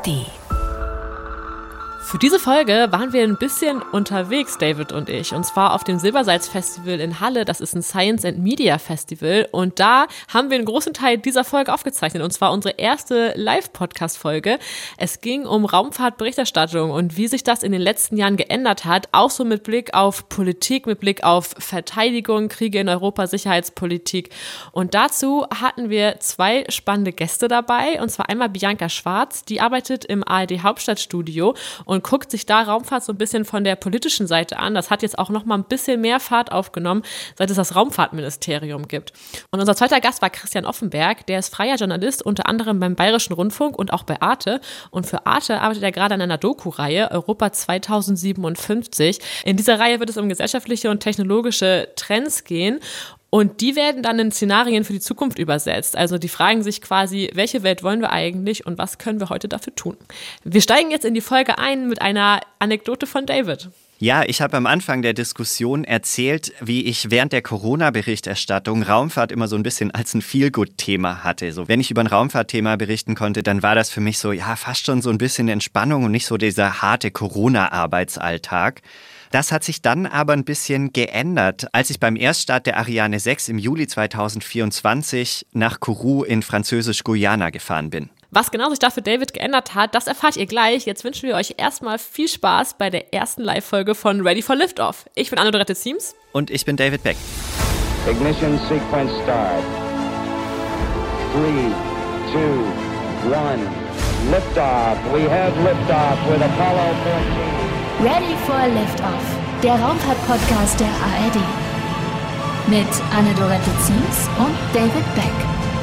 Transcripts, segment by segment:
ARD. Für diese Folge waren wir ein bisschen unterwegs, David und ich, und zwar auf dem Silbersalz-Festival in Halle. Das ist ein Science and Media Festival und da haben wir einen großen Teil dieser Folge aufgezeichnet und zwar unsere erste Live-Podcast-Folge. Es ging um Raumfahrtberichterstattung und wie sich das in den letzten Jahren geändert hat, auch so mit Blick auf Politik, mit Blick auf Verteidigung, Kriege in Europa, Sicherheitspolitik. Und dazu hatten wir zwei spannende Gäste dabei, und zwar einmal Bianca Schwarz, die arbeitet im ARD-Hauptstadtstudio und guckt sich da Raumfahrt so ein bisschen von der politischen Seite an. Das hat jetzt auch noch mal ein bisschen mehr Fahrt aufgenommen, seit es das Raumfahrtministerium gibt. Und unser zweiter Gast war Christian Offenberg, der ist freier Journalist, unter anderem beim Bayerischen Rundfunk und auch bei Arte. Und für Arte arbeitet er gerade an einer Doku-Reihe, Europa 2057. In dieser Reihe wird es um gesellschaftliche und technologische Trends gehen. Und die werden dann in Szenarien für die Zukunft übersetzt. Also die fragen sich quasi, welche Welt wollen wir eigentlich und was können wir heute dafür tun? Wir steigen jetzt in die Folge ein mit einer Anekdote von David. Ja, ich habe am Anfang der Diskussion erzählt, wie ich während der Corona-Berichterstattung Raumfahrt immer so ein bisschen als ein Feel-Good-Thema hatte. So, wenn ich über ein Raumfahrtthema berichten konnte, dann war das für mich so, ja, fast schon so ein bisschen Entspannung und nicht so dieser harte Corona-Arbeitsalltag. Das hat sich dann aber ein bisschen geändert, als ich beim Erststart der Ariane 6 im Juli 2024 nach Kourou in Französisch-Guyana gefahren bin. Was genau sich da für David geändert hat, das erfahrt ihr gleich. Jetzt wünschen wir euch erstmal viel Spaß bei der ersten Live-Folge von Ready for Liftoff. Ich bin Anne-Dorette Ziems. Und ich bin David Beck. Ignition sequence start. 3, 2, 1. Liftoff. We have liftoff with Apollo 14. Ready for Liftoff, der Raumfahrt-Podcast der ARD. Mit Anne-Dorette Ziems und David Beck.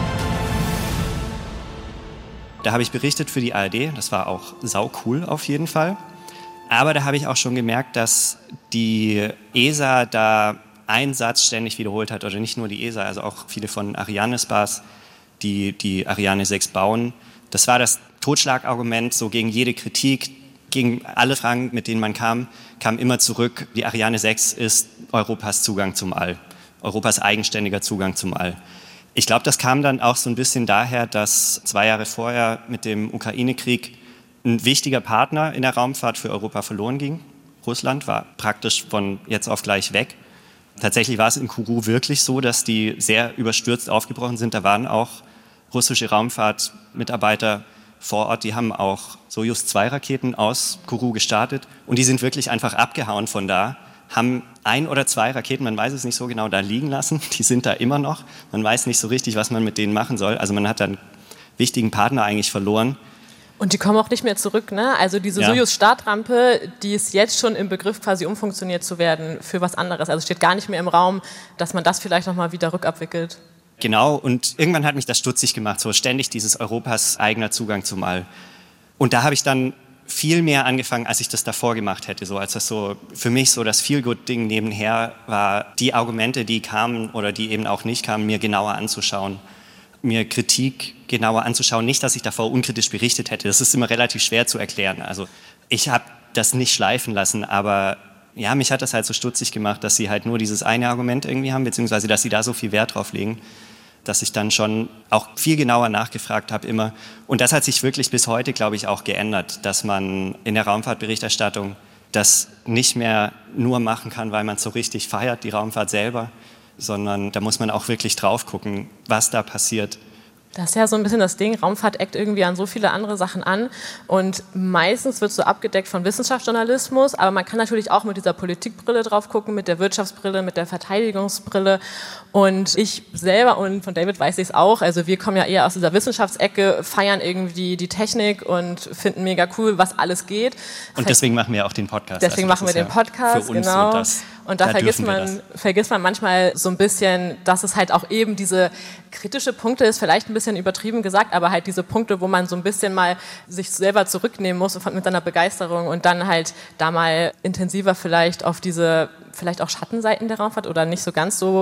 Da habe ich berichtet für die ARD, das war auch saucool auf jeden Fall. Aber da habe ich auch schon gemerkt, dass die ESA da einen Satz ständig wiederholt hat, oder nicht nur die ESA, also auch viele von Arianespace, die Ariane 6 bauen. Das war das Totschlagargument, so gegen jede Kritik, gegen alle Fragen, mit denen man kam immer zurück, die Ariane 6 ist Europas Zugang zum All, Europas eigenständiger Zugang zum All. Ich glaube, das kam dann auch so ein bisschen daher, dass 2 Jahre vorher mit dem Ukraine-Krieg ein wichtiger Partner in der Raumfahrt für Europa verloren ging. Russland war praktisch von jetzt auf gleich weg. Tatsächlich war es in Kourou wirklich so, dass die sehr überstürzt aufgebrochen sind. Da waren auch russische Raumfahrtmitarbeiter vor Ort, die haben auch Sojus-2-Raketen aus Kourou gestartet und die sind wirklich einfach abgehauen von da, haben 1 oder 2 Raketen, man weiß es nicht so genau, da liegen lassen, die sind da immer noch, man weiß nicht so richtig, was man mit denen machen soll, also man hat dann einen wichtigen Partner eigentlich verloren. Und die kommen auch nicht mehr zurück, ne? Also diese Sojus-Startrampe, die ist jetzt schon im Begriff, quasi umfunktioniert zu werden für was anderes, also steht gar nicht mehr im Raum, dass man das vielleicht nochmal wieder rückabwickelt. Genau, und irgendwann hat mich das stutzig gemacht, so ständig dieses Europas eigener Zugang zum All. Und da habe ich dann viel mehr angefangen, als ich das davor gemacht hätte. So als das so für mich so das Feel-Good-Ding nebenher war, die Argumente, die kamen oder die eben auch nicht kamen, mir genauer anzuschauen, mir Kritik genauer anzuschauen. Nicht, dass ich davor unkritisch berichtet hätte, das ist immer relativ schwer zu erklären. Also ich habe das nicht schleifen lassen, aber ja, mich hat das halt so stutzig gemacht, dass sie halt nur dieses eine Argument irgendwie haben, beziehungsweise dass sie da so viel Wert drauf legen, dass ich dann schon auch viel genauer nachgefragt habe immer. Und das hat sich wirklich bis heute, glaube ich, auch geändert, dass man in der Raumfahrtberichterstattung das nicht mehr nur machen kann, weil man es so richtig feiert, die Raumfahrt selber, sondern da muss man auch wirklich drauf gucken, was da passiert. Das ist ja so ein bisschen das Ding, Raumfahrt eckt irgendwie an so viele andere Sachen an und meistens wird so abgedeckt von Wissenschaftsjournalismus, aber man kann natürlich auch mit dieser Politikbrille drauf gucken, mit der Wirtschaftsbrille, mit der Verteidigungsbrille und ich selber und von David weiß ich es auch, also wir kommen ja eher aus dieser Wissenschaftsecke, feiern irgendwie die Technik und finden mega cool, was alles geht. Und deswegen machen wir auch den Podcast. Deswegen machen wir den Podcast, für uns genau. So das, und da vergisst man manchmal so ein bisschen, dass es halt auch eben diese kritische Punkte ist, vielleicht ein bisschen übertrieben gesagt, aber halt diese Punkte, wo man so ein bisschen mal sich selber zurücknehmen muss mit seiner Begeisterung und dann halt da mal intensiver vielleicht auf diese, vielleicht auch Schattenseiten der Raumfahrt oder nicht so ganz so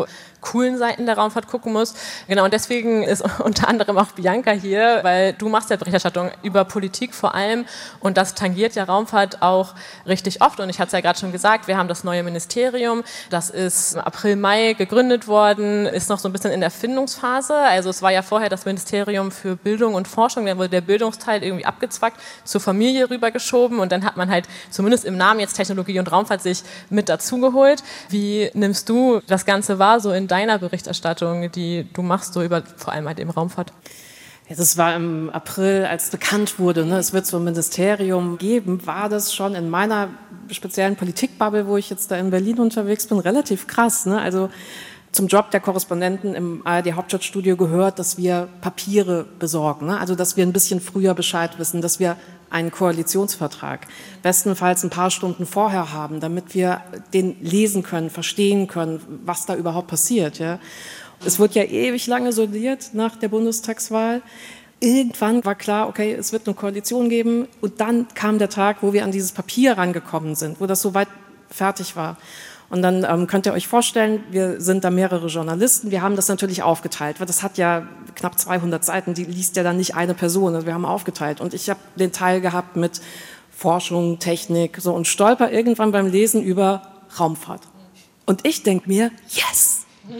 coolen Seiten der Raumfahrt gucken muss. Genau, und deswegen ist unter anderem auch Bianca hier, weil du machst ja Berichterstattung über Politik vor allem und das tangiert ja Raumfahrt auch richtig oft. Und ich hatte es ja gerade schon gesagt, wir haben das neue Ministerium, das ist April, Mai gegründet worden, ist noch so ein bisschen in der Findungsphase. Also es war ja vorher das Ministerium für Bildung und Forschung, dann wurde der Bildungsteil irgendwie abgezwackt, zur Familie rübergeschoben und dann hat man halt zumindest im Namen jetzt Technologie und Raumfahrt sich mit dazugeholt. Wie nimmst du das Ganze wahr, so in deiner Berichterstattung, die du machst, so über vor allem halt eben Raumfahrt? Ja, das war im April, als bekannt wurde, es wird so ein Ministerium geben, war das schon in meiner speziellen Politikbubble, wo ich jetzt da in Berlin unterwegs bin, relativ krass. Also zum Job der Korrespondenten im ARD-Hauptstadtstudio gehört, dass wir Papiere besorgen, also dass wir ein bisschen früher Bescheid wissen, dass wir einen Koalitionsvertrag bestenfalls ein paar Stunden vorher haben, damit wir den lesen können, verstehen können, was da überhaupt passiert. Ja. Es wird ja ewig lange sondiert nach der Bundestagswahl. Irgendwann war klar, okay, es wird eine Koalition geben und dann kam der Tag, wo wir an dieses Papier rangekommen sind, wo das soweit fertig war. Und dann könnt ihr euch vorstellen, wir sind da mehrere Journalisten, wir haben das natürlich aufgeteilt, weil das hat ja knapp 200 Seiten, die liest ja dann nicht eine Person, also wir haben aufgeteilt. Und ich habe den Teil gehabt mit Forschung, Technik, so und stolper irgendwann beim Lesen über Raumfahrt. Und ich denke mir, yes!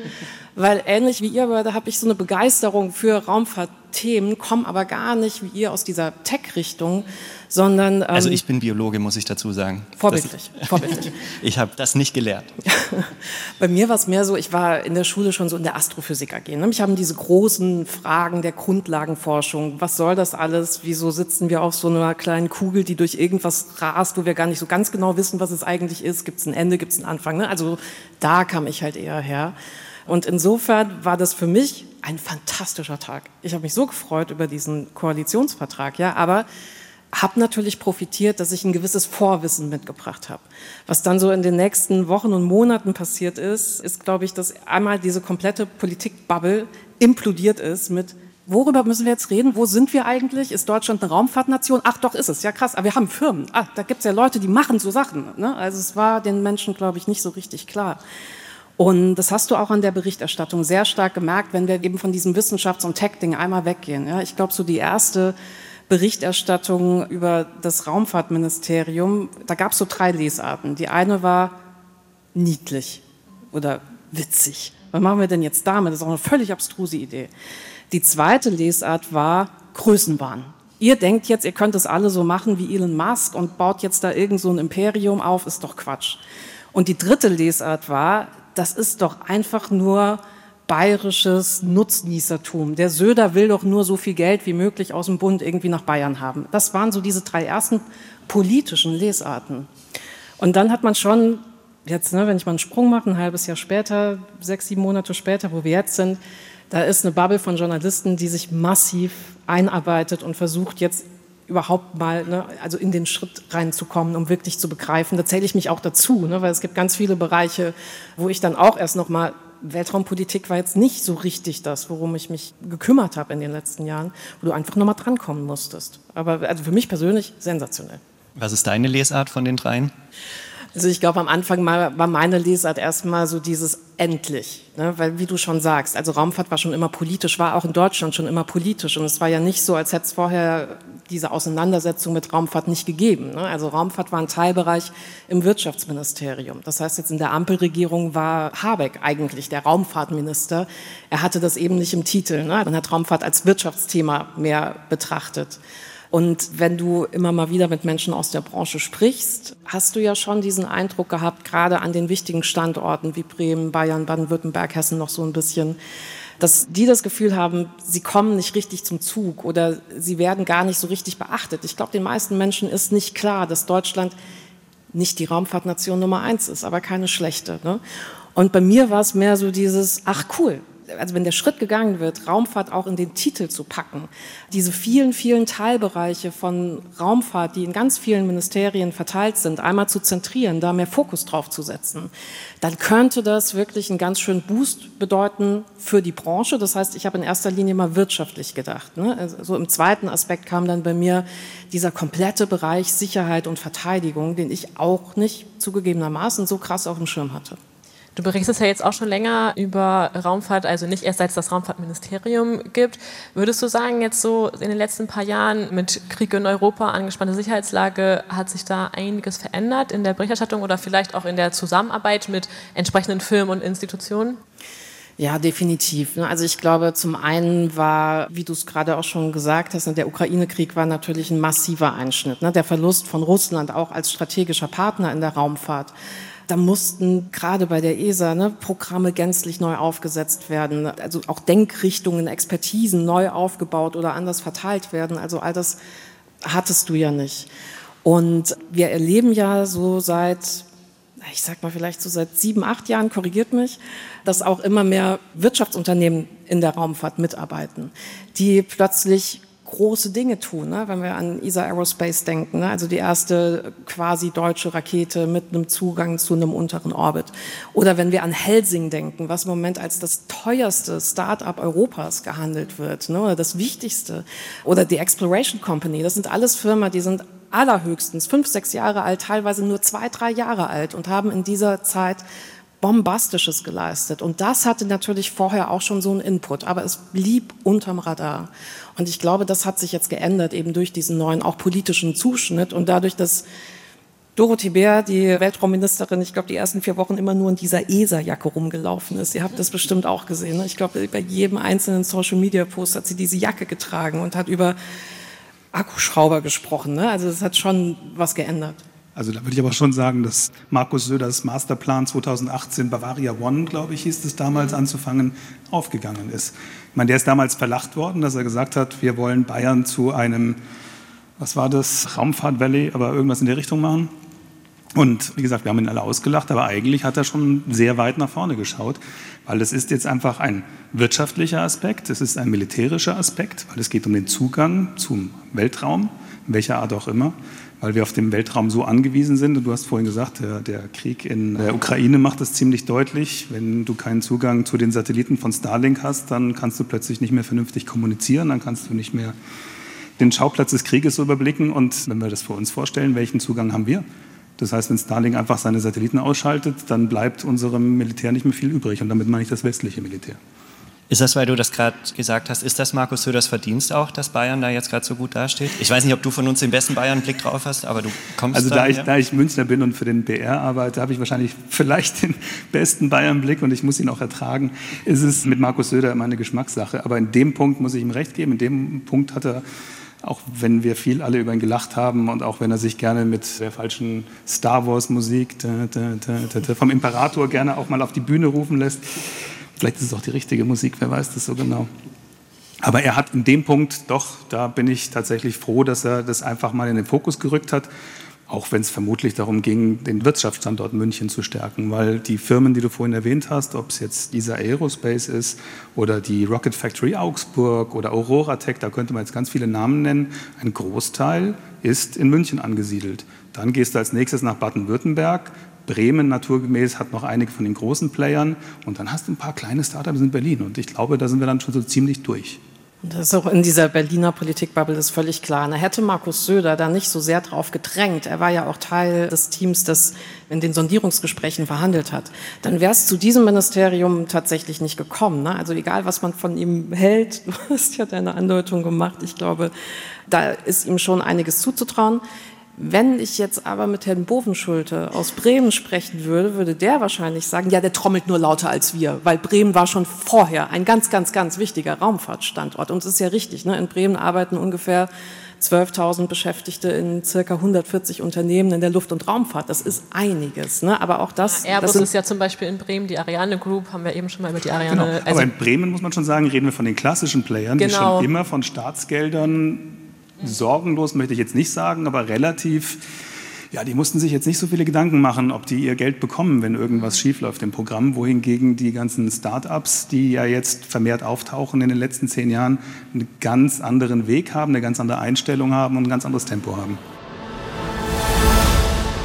Weil ähnlich wie ihr beide habe ich so eine Begeisterung für Raumfahrtthemen, komme aber gar nicht wie ihr aus dieser Tech-Richtung, sondern... also ich bin Biologe, muss ich dazu sagen. Vorbildlich. Ich habe das nicht gelernt. Bei mir war es mehr so, ich war in der Schule schon so in der Astrophysik AG. Mich haben diese großen Fragen der Grundlagenforschung, was soll das alles, wieso sitzen wir auf so einer kleinen Kugel, die durch irgendwas rast, wo wir gar nicht so ganz genau wissen, was es eigentlich ist, gibt es ein Ende, gibt es einen Anfang. Also da kam ich halt eher her. Und insofern war das für mich ein fantastischer Tag. Ich habe mich so gefreut über diesen Koalitionsvertrag, ja, aber habe natürlich profitiert, dass ich ein gewisses Vorwissen mitgebracht habe. Was dann so in den nächsten Wochen und Monaten passiert ist, glaube ich, dass einmal diese komplette Politikbubble implodiert ist mit, worüber müssen wir jetzt reden? Wo sind wir eigentlich? Ist Deutschland eine Raumfahrtnation? Ach doch, ist es. Ja krass, aber wir haben Firmen. Da gibt es ja Leute, die machen so Sachen. Also es war den Menschen, glaube ich, nicht so richtig klar. Und das hast du auch an der Berichterstattung sehr stark gemerkt, wenn wir eben von diesem Wissenschafts- und Tech-Ding einmal weggehen. Ja, ich glaube, so die erste Berichterstattung über das Raumfahrtministerium, da gab es so 3 Lesarten. Die eine war niedlich oder witzig. Was machen wir denn jetzt damit? Das ist auch eine völlig abstruse Idee. Die zweite Lesart war Größenwahn. Ihr denkt jetzt, ihr könnt es alle so machen wie Elon Musk und baut jetzt da irgend so ein Imperium auf, ist doch Quatsch. Und die dritte Lesart war, das ist doch einfach nur bayerisches Nutznießertum. Der Söder will doch nur so viel Geld wie möglich aus dem Bund irgendwie nach Bayern haben. Das waren so diese 3 ersten politischen Lesarten. Und dann hat man schon, jetzt, wenn ich mal einen Sprung mache, ein halbes Jahr später, 6, 7 Monate später, wo wir jetzt sind, da ist eine Bubble von Journalisten, die sich massiv einarbeitet und versucht jetzt überhaupt mal also in den Schritt reinzukommen, um wirklich zu begreifen. Da zähle ich mich auch dazu, weil es gibt ganz viele Bereiche, wo ich dann auch erst noch mal, Weltraumpolitik war jetzt nicht so richtig das, worum ich mich gekümmert habe in den letzten Jahren, wo du einfach noch mal drankommen musstest. Aber also für mich persönlich sensationell. Was ist deine Lesart von den 3? Also ich glaube, am Anfang war meine Lesart erstmal so dieses endlich, weil wie du schon sagst, also Raumfahrt war schon immer politisch, war auch in Deutschland schon immer politisch und es war ja nicht so, als hätte es vorher diese Auseinandersetzung mit Raumfahrt nicht gegeben. Also Raumfahrt war ein Teilbereich im Wirtschaftsministerium. Das heißt, jetzt in der Ampelregierung war Habeck eigentlich der Raumfahrtminister. Er hatte das eben nicht im Titel. Man hat Raumfahrt als Wirtschaftsthema mehr betrachtet. Und wenn du immer mal wieder mit Menschen aus der Branche sprichst, hast du ja schon diesen Eindruck gehabt, gerade an den wichtigen Standorten wie Bremen, Bayern, Baden-Württemberg, Hessen noch so ein bisschen, dass die das Gefühl haben, sie kommen nicht richtig zum Zug oder sie werden gar nicht so richtig beachtet. Ich glaube, den meisten Menschen ist nicht klar, dass Deutschland nicht die Raumfahrtnation Nummer 1 ist, aber keine schlechte. Und bei mir war es mehr so dieses, ach cool, also wenn der Schritt gegangen wird, Raumfahrt auch in den Titel zu packen, diese vielen, vielen Teilbereiche von Raumfahrt, die in ganz vielen Ministerien verteilt sind, einmal zu zentrieren, da mehr Fokus drauf zu setzen, dann könnte das wirklich einen ganz schönen Boost bedeuten für die Branche. Das heißt, ich habe in erster Linie mal wirtschaftlich gedacht. Also im zweiten Aspekt kam dann bei mir dieser komplette Bereich Sicherheit und Verteidigung, den ich auch nicht zugegebenermaßen so krass auf dem Schirm hatte. Du berichtest ja jetzt auch schon länger über Raumfahrt, also nicht erst seit es das Raumfahrtministerium gibt. Würdest du sagen, jetzt so in den letzten paar Jahren mit Krieg in Europa, angespannte Sicherheitslage, hat sich da einiges verändert in der Berichterstattung oder vielleicht auch in der Zusammenarbeit mit entsprechenden Firmen und Institutionen? Ja, definitiv. Also ich glaube, zum einen war, wie du es gerade auch schon gesagt hast, der Ukraine-Krieg war natürlich ein massiver Einschnitt. Der Verlust von Russland auch als strategischer Partner in der Raumfahrt. Da mussten gerade bei der ESA Programme gänzlich neu aufgesetzt werden, also auch Denkrichtungen, Expertisen neu aufgebaut oder anders verteilt werden. Also all das hattest du ja nicht. Und wir erleben ja so seit 7, 8 Jahren, korrigiert mich, dass auch immer mehr Wirtschaftsunternehmen in der Raumfahrt mitarbeiten, die plötzlich große Dinge tun, wenn wir an ESA Aerospace denken, also die erste quasi deutsche Rakete mit einem Zugang zu einem unteren Orbit. Oder wenn wir an Helsing denken, was im Moment als das teuerste Start-up Europas gehandelt wird, oder das Wichtigste. Oder die Exploration Company, das sind alles Firmen, die sind allerhöchstens 5, 6 Jahre alt, teilweise nur 2, 3 Jahre alt und haben in dieser Zeit Bombastisches geleistet. Und das hatte natürlich vorher auch schon so einen Input, aber es blieb unterm Radar. Und ich glaube, das hat sich jetzt geändert, eben durch diesen neuen, auch politischen Zuschnitt und dadurch, dass Dorothee Bär, die Weltraumministerin, ich glaube, die ersten 4 Wochen immer nur in dieser ESA-Jacke rumgelaufen ist. Ihr habt das bestimmt auch gesehen. Ich glaube, bei jedem einzelnen Social-Media-Post hat sie diese Jacke getragen und hat über Akkuschrauber gesprochen. Also das hat schon was geändert. Also da würde ich aber schon sagen, dass Markus Söders Masterplan 2018, Bavaria One, glaube ich, hieß es damals, anzufangen, aufgegangen ist. Ich meine, der ist damals verlacht worden, dass er gesagt hat, wir wollen Bayern zu einem, was war das, Raumfahrt Valley, aber irgendwas in der Richtung machen. Und wie gesagt, wir haben ihn alle ausgelacht, aber eigentlich hat er schon sehr weit nach vorne geschaut, weil es ist jetzt einfach ein wirtschaftlicher Aspekt, es ist ein militärischer Aspekt, weil es geht um den Zugang zum Weltraum, in welcher Art auch immer, weil wir auf den Weltraum so angewiesen sind. Und du hast vorhin gesagt, der Krieg in der Ukraine macht das ziemlich deutlich. Wenn du keinen Zugang zu den Satelliten von Starlink hast, dann kannst du plötzlich nicht mehr vernünftig kommunizieren, dann kannst du nicht mehr den Schauplatz des Krieges so überblicken. Und wenn wir das für uns vorstellen, welchen Zugang haben wir? Das heißt, wenn Starlink einfach seine Satelliten ausschaltet, dann bleibt unserem Militär nicht mehr viel übrig. Und damit meine ich das westliche Militär. Ist das, weil du das gerade gesagt hast, ist das Markus Söders Verdienst auch, dass Bayern da jetzt gerade so gut dasteht? Ich weiß nicht, ob du von uns den besten Bayern-Blick drauf hast, aber du kommst also da ich Münchner bin und für den BR arbeite, habe ich wahrscheinlich vielleicht den besten Bayern-Blick und ich muss ihn auch ertragen. Ist es mit Markus Söder immer eine Geschmackssache. Aber in dem Punkt muss ich ihm recht geben. In dem Punkt hat er, auch wenn wir viel alle über ihn gelacht haben und auch wenn er sich gerne mit der falschen Star Wars-Musik vom Imperator gerne auch mal auf die Bühne rufen lässt, vielleicht ist es auch die richtige Musik, wer weiß das so genau. Aber er hat in dem Punkt doch, da bin ich tatsächlich froh, dass er das einfach mal in den Fokus gerückt hat, auch wenn es vermutlich darum ging, den Wirtschaftsstandort München zu stärken, weil die Firmen, die du vorhin erwähnt hast, ob es jetzt ESA Aerospace ist oder die Rocket Factory Augsburg oder Aurora Tech, da könnte man jetzt ganz viele Namen nennen, ein Großteil ist in München angesiedelt. Dann gehst du als nächstes nach Baden-Württemberg, Bremen naturgemäß hat noch einige von den großen Playern und dann hast du ein paar kleine Startups in Berlin und ich glaube, da sind wir dann schon so ziemlich durch. Und das ist auch in dieser Berliner Politikbubble ist völlig klar. Da hätte Markus Söder da nicht so sehr drauf gedrängt, er war ja auch Teil des Teams, das in den Sondierungsgesprächen verhandelt hat, dann wäre es zu diesem Ministerium tatsächlich nicht gekommen. Also egal, was man von ihm hält, du hast ja deine Andeutung gemacht, ich glaube, da ist ihm schon einiges zuzutrauen. Wenn ich jetzt aber mit Herrn Bovenschulte aus Bremen sprechen würde, würde der wahrscheinlich sagen, ja, der trommelt nur lauter als wir, weil Bremen war schon vorher ein ganz, ganz, ganz wichtiger Raumfahrtstandort. Und es ist ja richtig, in Bremen arbeiten ungefähr 12.000 Beschäftigte in circa 140 Unternehmen in der Luft- und Raumfahrt. Das ist einiges, aber auch das... Airbus ist ja zum Beispiel in Bremen, die Ariane Group, haben wir eben schon mal über die Ariane... Genau. Aber in Bremen, muss man schon sagen, reden wir von den klassischen Playern, die schon immer von Staatsgeldern... sorgenlos möchte ich jetzt nicht sagen, aber relativ, ja, die mussten sich jetzt nicht so viele Gedanken machen, ob die ihr Geld bekommen, wenn irgendwas schiefläuft im Programm, wohingegen die ganzen Start-ups, die ja jetzt vermehrt auftauchen in den letzten 10 Jahren, einen ganz anderen Weg haben, eine ganz andere Einstellung haben und ein ganz anderes Tempo haben.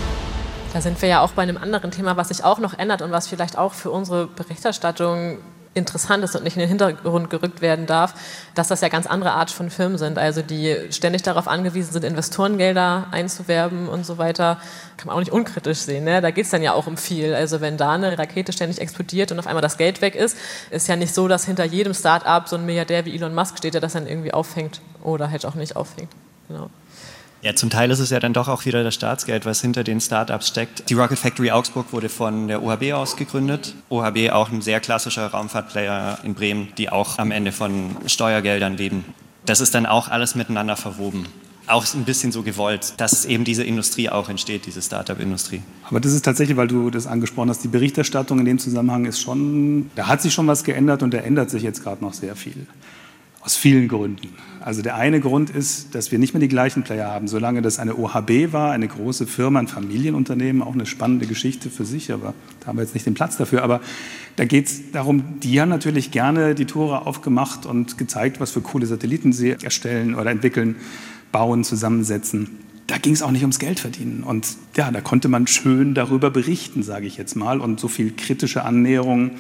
Da sind wir ja auch bei einem anderen Thema, was sich auch noch ändert und was vielleicht auch für unsere Berichterstattung interessant ist und nicht in den Hintergrund gerückt werden darf, dass das ja ganz andere Art von Firmen sind, also die ständig darauf angewiesen sind, Investorengelder einzuwerben und so weiter, kann man auch nicht unkritisch sehen. Ne? Da geht es dann ja auch um viel. Also wenn da eine Rakete ständig explodiert und auf einmal das Geld weg ist ja nicht so, dass hinter jedem Start-up so ein Milliardär wie Elon Musk steht, der das dann irgendwie auffängt oder halt auch nicht auffängt. Genau. Ja, zum Teil ist es ja dann doch auch wieder das Staatsgeld, was hinter den Startups steckt. Die Rocket Factory Augsburg wurde von der OHB aus gegründet. OHB auch ein sehr klassischer Raumfahrtplayer in Bremen, die auch am Ende von Steuergeldern leben. Das ist dann auch alles miteinander verwoben. Auch ein bisschen so gewollt, dass eben diese Industrie auch entsteht, diese Startup-Industrie. Aber das ist tatsächlich, weil du das angesprochen hast, die Berichterstattung in dem Zusammenhang ist schon, da hat sich schon was geändert und da ändert sich jetzt gerade noch sehr viel. Aus vielen Gründen. Also der eine Grund ist, dass wir nicht mehr die gleichen Player haben. Solange das eine OHB war, eine große Firma, ein Familienunternehmen, auch eine spannende Geschichte für sich, aber da haben wir jetzt nicht den Platz dafür. Aber da geht es darum, die haben natürlich gerne die Tore aufgemacht und gezeigt, was für coole Satelliten sie erstellen oder entwickeln, bauen, zusammensetzen. Da ging es auch nicht ums Geld verdienen. Und ja, da konnte man schön darüber berichten, sage ich jetzt mal. Und so viel kritische Annäherung.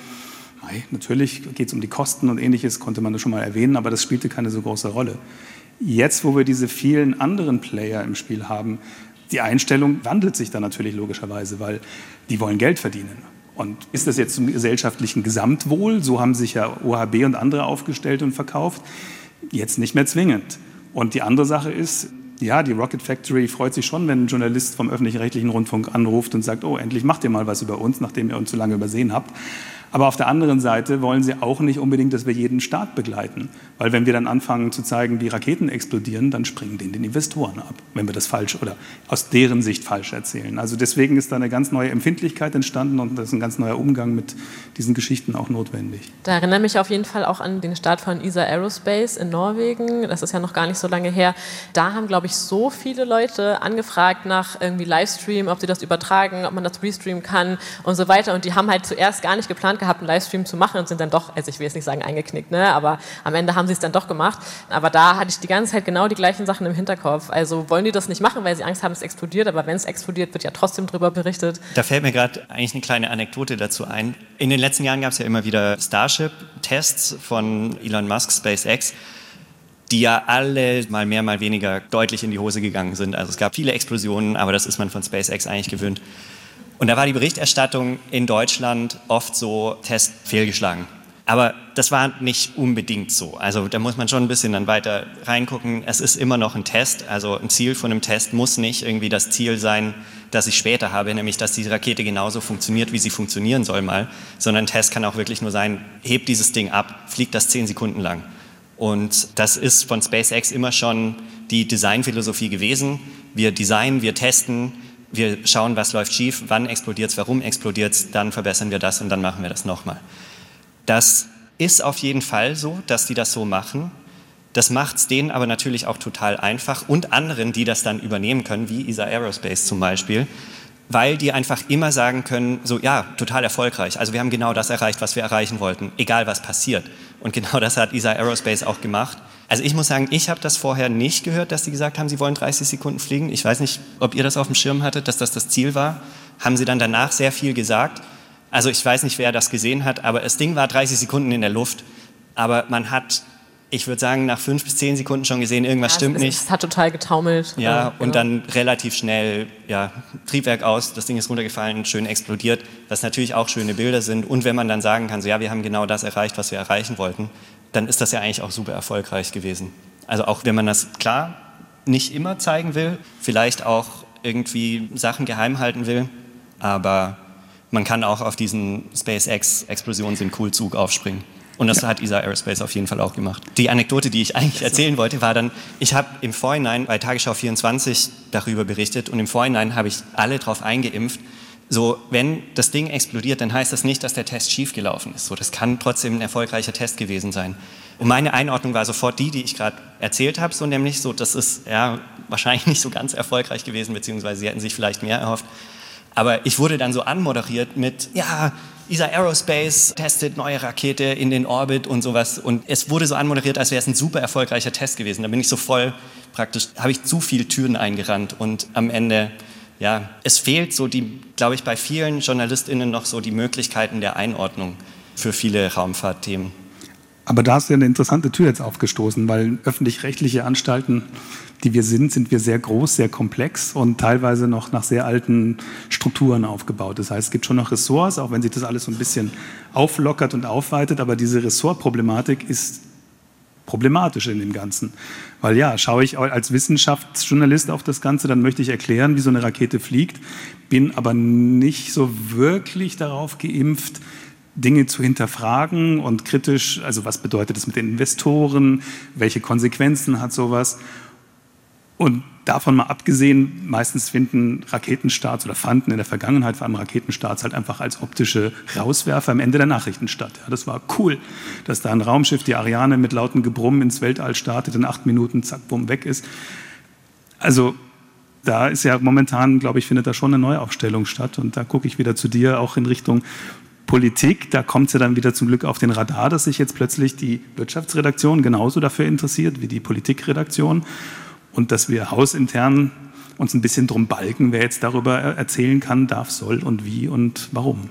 Natürlich geht es um die Kosten und Ähnliches, konnte man das schon mal erwähnen, aber das spielte keine so große Rolle. Jetzt, wo wir diese vielen anderen Player im Spiel haben, die Einstellung wandelt sich dann natürlich logischerweise, weil die wollen Geld verdienen. Und ist das jetzt zum gesellschaftlichen Gesamtwohl? So haben sich ja OHB und andere aufgestellt und verkauft. Jetzt nicht mehr zwingend. Und die andere Sache ist, ja, die Rocket Factory freut sich schon, wenn ein Journalist vom öffentlich-rechtlichen Rundfunk anruft und sagt, oh, endlich macht ihr mal was über uns, nachdem ihr uns so lange übersehen habt. Aber auf der anderen Seite wollen sie auch nicht unbedingt, dass wir jeden Start begleiten. Weil wenn wir dann anfangen zu zeigen, wie Raketen explodieren, dann springen denen die Investoren ab, wenn wir das falsch oder aus deren Sicht falsch erzählen. Also deswegen ist da eine ganz neue Empfindlichkeit entstanden und das ist ein ganz neuer Umgang mit diesen Geschichten auch notwendig. Da erinnere mich auf jeden Fall auch an den Start von ESA Aerospace in Norwegen. Das ist ja noch gar nicht so lange her. Da haben, glaube ich, so viele Leute angefragt nach irgendwie Livestream, ob sie das übertragen, ob man das restreamen kann und so weiter. Und die haben halt zuerst gar nicht geplant gehabt, einen Livestream zu machen und sind dann doch, also ich will jetzt nicht sagen eingeknickt, ne, aber am Ende haben sie es dann doch gemacht. Aber da hatte ich die ganze Zeit genau die gleichen Sachen im Hinterkopf. Also wollen die das nicht machen, weil sie Angst haben, es explodiert, aber wenn es explodiert, wird ja trotzdem drüber berichtet. Da fällt mir gerade eigentlich eine kleine Anekdote dazu ein. In den letzten Jahren gab es ja immer wieder Starship-Tests von Elon Musk, SpaceX, die ja alle mal mehr, mal weniger deutlich in die Hose gegangen sind. Also es gab viele Explosionen, aber das ist man von SpaceX eigentlich gewöhnt. Und da war die Berichterstattung in Deutschland oft so, Test fehlgeschlagen. Aber das war nicht unbedingt so. Also da muss man schon ein bisschen dann weiter reingucken. Es ist immer noch ein Test. Also ein Ziel von einem Test muss nicht irgendwie das Ziel sein, das ich später habe, nämlich dass die Rakete genauso funktioniert, wie sie funktionieren soll mal. Sondern ein Test kann auch wirklich nur sein, hebt dieses Ding ab, fliegt das 10 Sekunden lang. Und das ist von SpaceX immer schon die Designphilosophie gewesen. Wir designen, wir testen, wir schauen, was läuft schief, wann explodiert es, warum explodiert es, dann verbessern wir das und dann machen wir das nochmal. Das ist auf jeden Fall so, dass die das so machen. Das macht es denen aber natürlich auch total einfach und anderen, die das dann übernehmen können, wie ESA Aerospace zum Beispiel, weil die einfach immer sagen können, so ja, total erfolgreich. Also wir haben genau das erreicht, was wir erreichen wollten, egal was passiert. Und genau das hat ESA Aerospace auch gemacht. Also ich muss sagen, ich habe das vorher nicht gehört, dass sie gesagt haben, sie wollen 30 Sekunden fliegen. Ich weiß nicht, ob ihr das auf dem Schirm hattet, dass das das Ziel war. Haben sie dann danach sehr viel gesagt. Also ich weiß nicht, wer das gesehen hat, aber das Ding war 30 Sekunden in der Luft. Aber man hat, ich würde sagen, nach 5 bis 10 Sekunden schon gesehen, irgendwas stimmt nicht. Es hat total getaumelt. Ja, und dann relativ schnell, ja, Triebwerk aus, das Ding ist runtergefallen, schön explodiert, was natürlich auch schöne Bilder sind. Und wenn man dann sagen kann, so ja, wir haben genau das erreicht, was wir erreichen wollten, dann ist das ja eigentlich auch super erfolgreich gewesen. Also auch wenn man das, klar, nicht immer zeigen will, vielleicht auch irgendwie Sachen geheim halten will, aber man kann auch auf diesen SpaceX-Explosionen sind cool Zug aufspringen. Und das hat ESA Aerospace auf jeden Fall auch gemacht. Die Anekdote, die ich eigentlich erzählen wollte, war dann, ich habe im Vorhinein bei Tagesschau 24 darüber berichtet und im Vorhinein habe ich alle drauf eingeimpft, so, wenn das Ding explodiert, dann heißt das nicht, dass der Test schiefgelaufen ist. So, das kann trotzdem ein erfolgreicher Test gewesen sein. Und meine Einordnung war sofort die ich gerade erzählt habe, so nämlich so, das ist ja wahrscheinlich nicht so ganz erfolgreich gewesen, beziehungsweise sie hätten sich vielleicht mehr erhofft. Aber ich wurde dann so anmoderiert mit, ja, ESA Aerospace testet neue Rakete in den Orbit und sowas. Und es wurde so anmoderiert, als wäre es ein super erfolgreicher Test gewesen. Da bin ich so voll praktisch, habe ich zu viele Türen eingerannt und am Ende, ja, es fehlt so die, glaube ich, bei vielen JournalistInnen noch so die Möglichkeiten der Einordnung. für viele Raumfahrtthemen. Aber da hast du ja eine interessante Tür jetzt aufgestoßen, weil öffentlich-rechtliche Anstalten, die wir sind wir sehr groß, sehr komplex und teilweise noch nach sehr alten Strukturen aufgebaut. Das heißt, es gibt schon noch Ressorts, auch wenn sich das alles so ein bisschen auflockert und aufweitet, aber diese Ressortproblematik ist problematisch in dem Ganzen. Weil ja, schaue ich als Wissenschaftsjournalist auf das Ganze, dann möchte ich erklären, wie so eine Rakete fliegt, bin aber nicht so wirklich darauf geimpft, Dinge zu hinterfragen und kritisch, also was bedeutet das mit den Investoren, welche Konsequenzen hat sowas. Und davon mal abgesehen, meistens finden Raketenstarts oder fanden in der Vergangenheit vor allem Raketenstarts halt einfach als optische Rauswerfer am Ende der Nachrichten statt. Ja, das war cool, dass da ein Raumschiff, die Ariane, mit lautem Gebrummen ins Weltall startet, in 8 Minuten, zack, bumm, weg ist. Also da ist ja momentan, glaube ich, findet da schon eine Neuaufstellung statt. Und da gucke ich wieder zu dir, auch in Richtung Politik. Da kommt es ja dann wieder zum Glück auf den Radar, dass sich jetzt plötzlich die Wirtschaftsredaktion genauso dafür interessiert wie die Politikredaktion. Und dass wir hausintern uns ein bisschen drum balgen, wer jetzt darüber erzählen kann, darf, soll und wie und warum.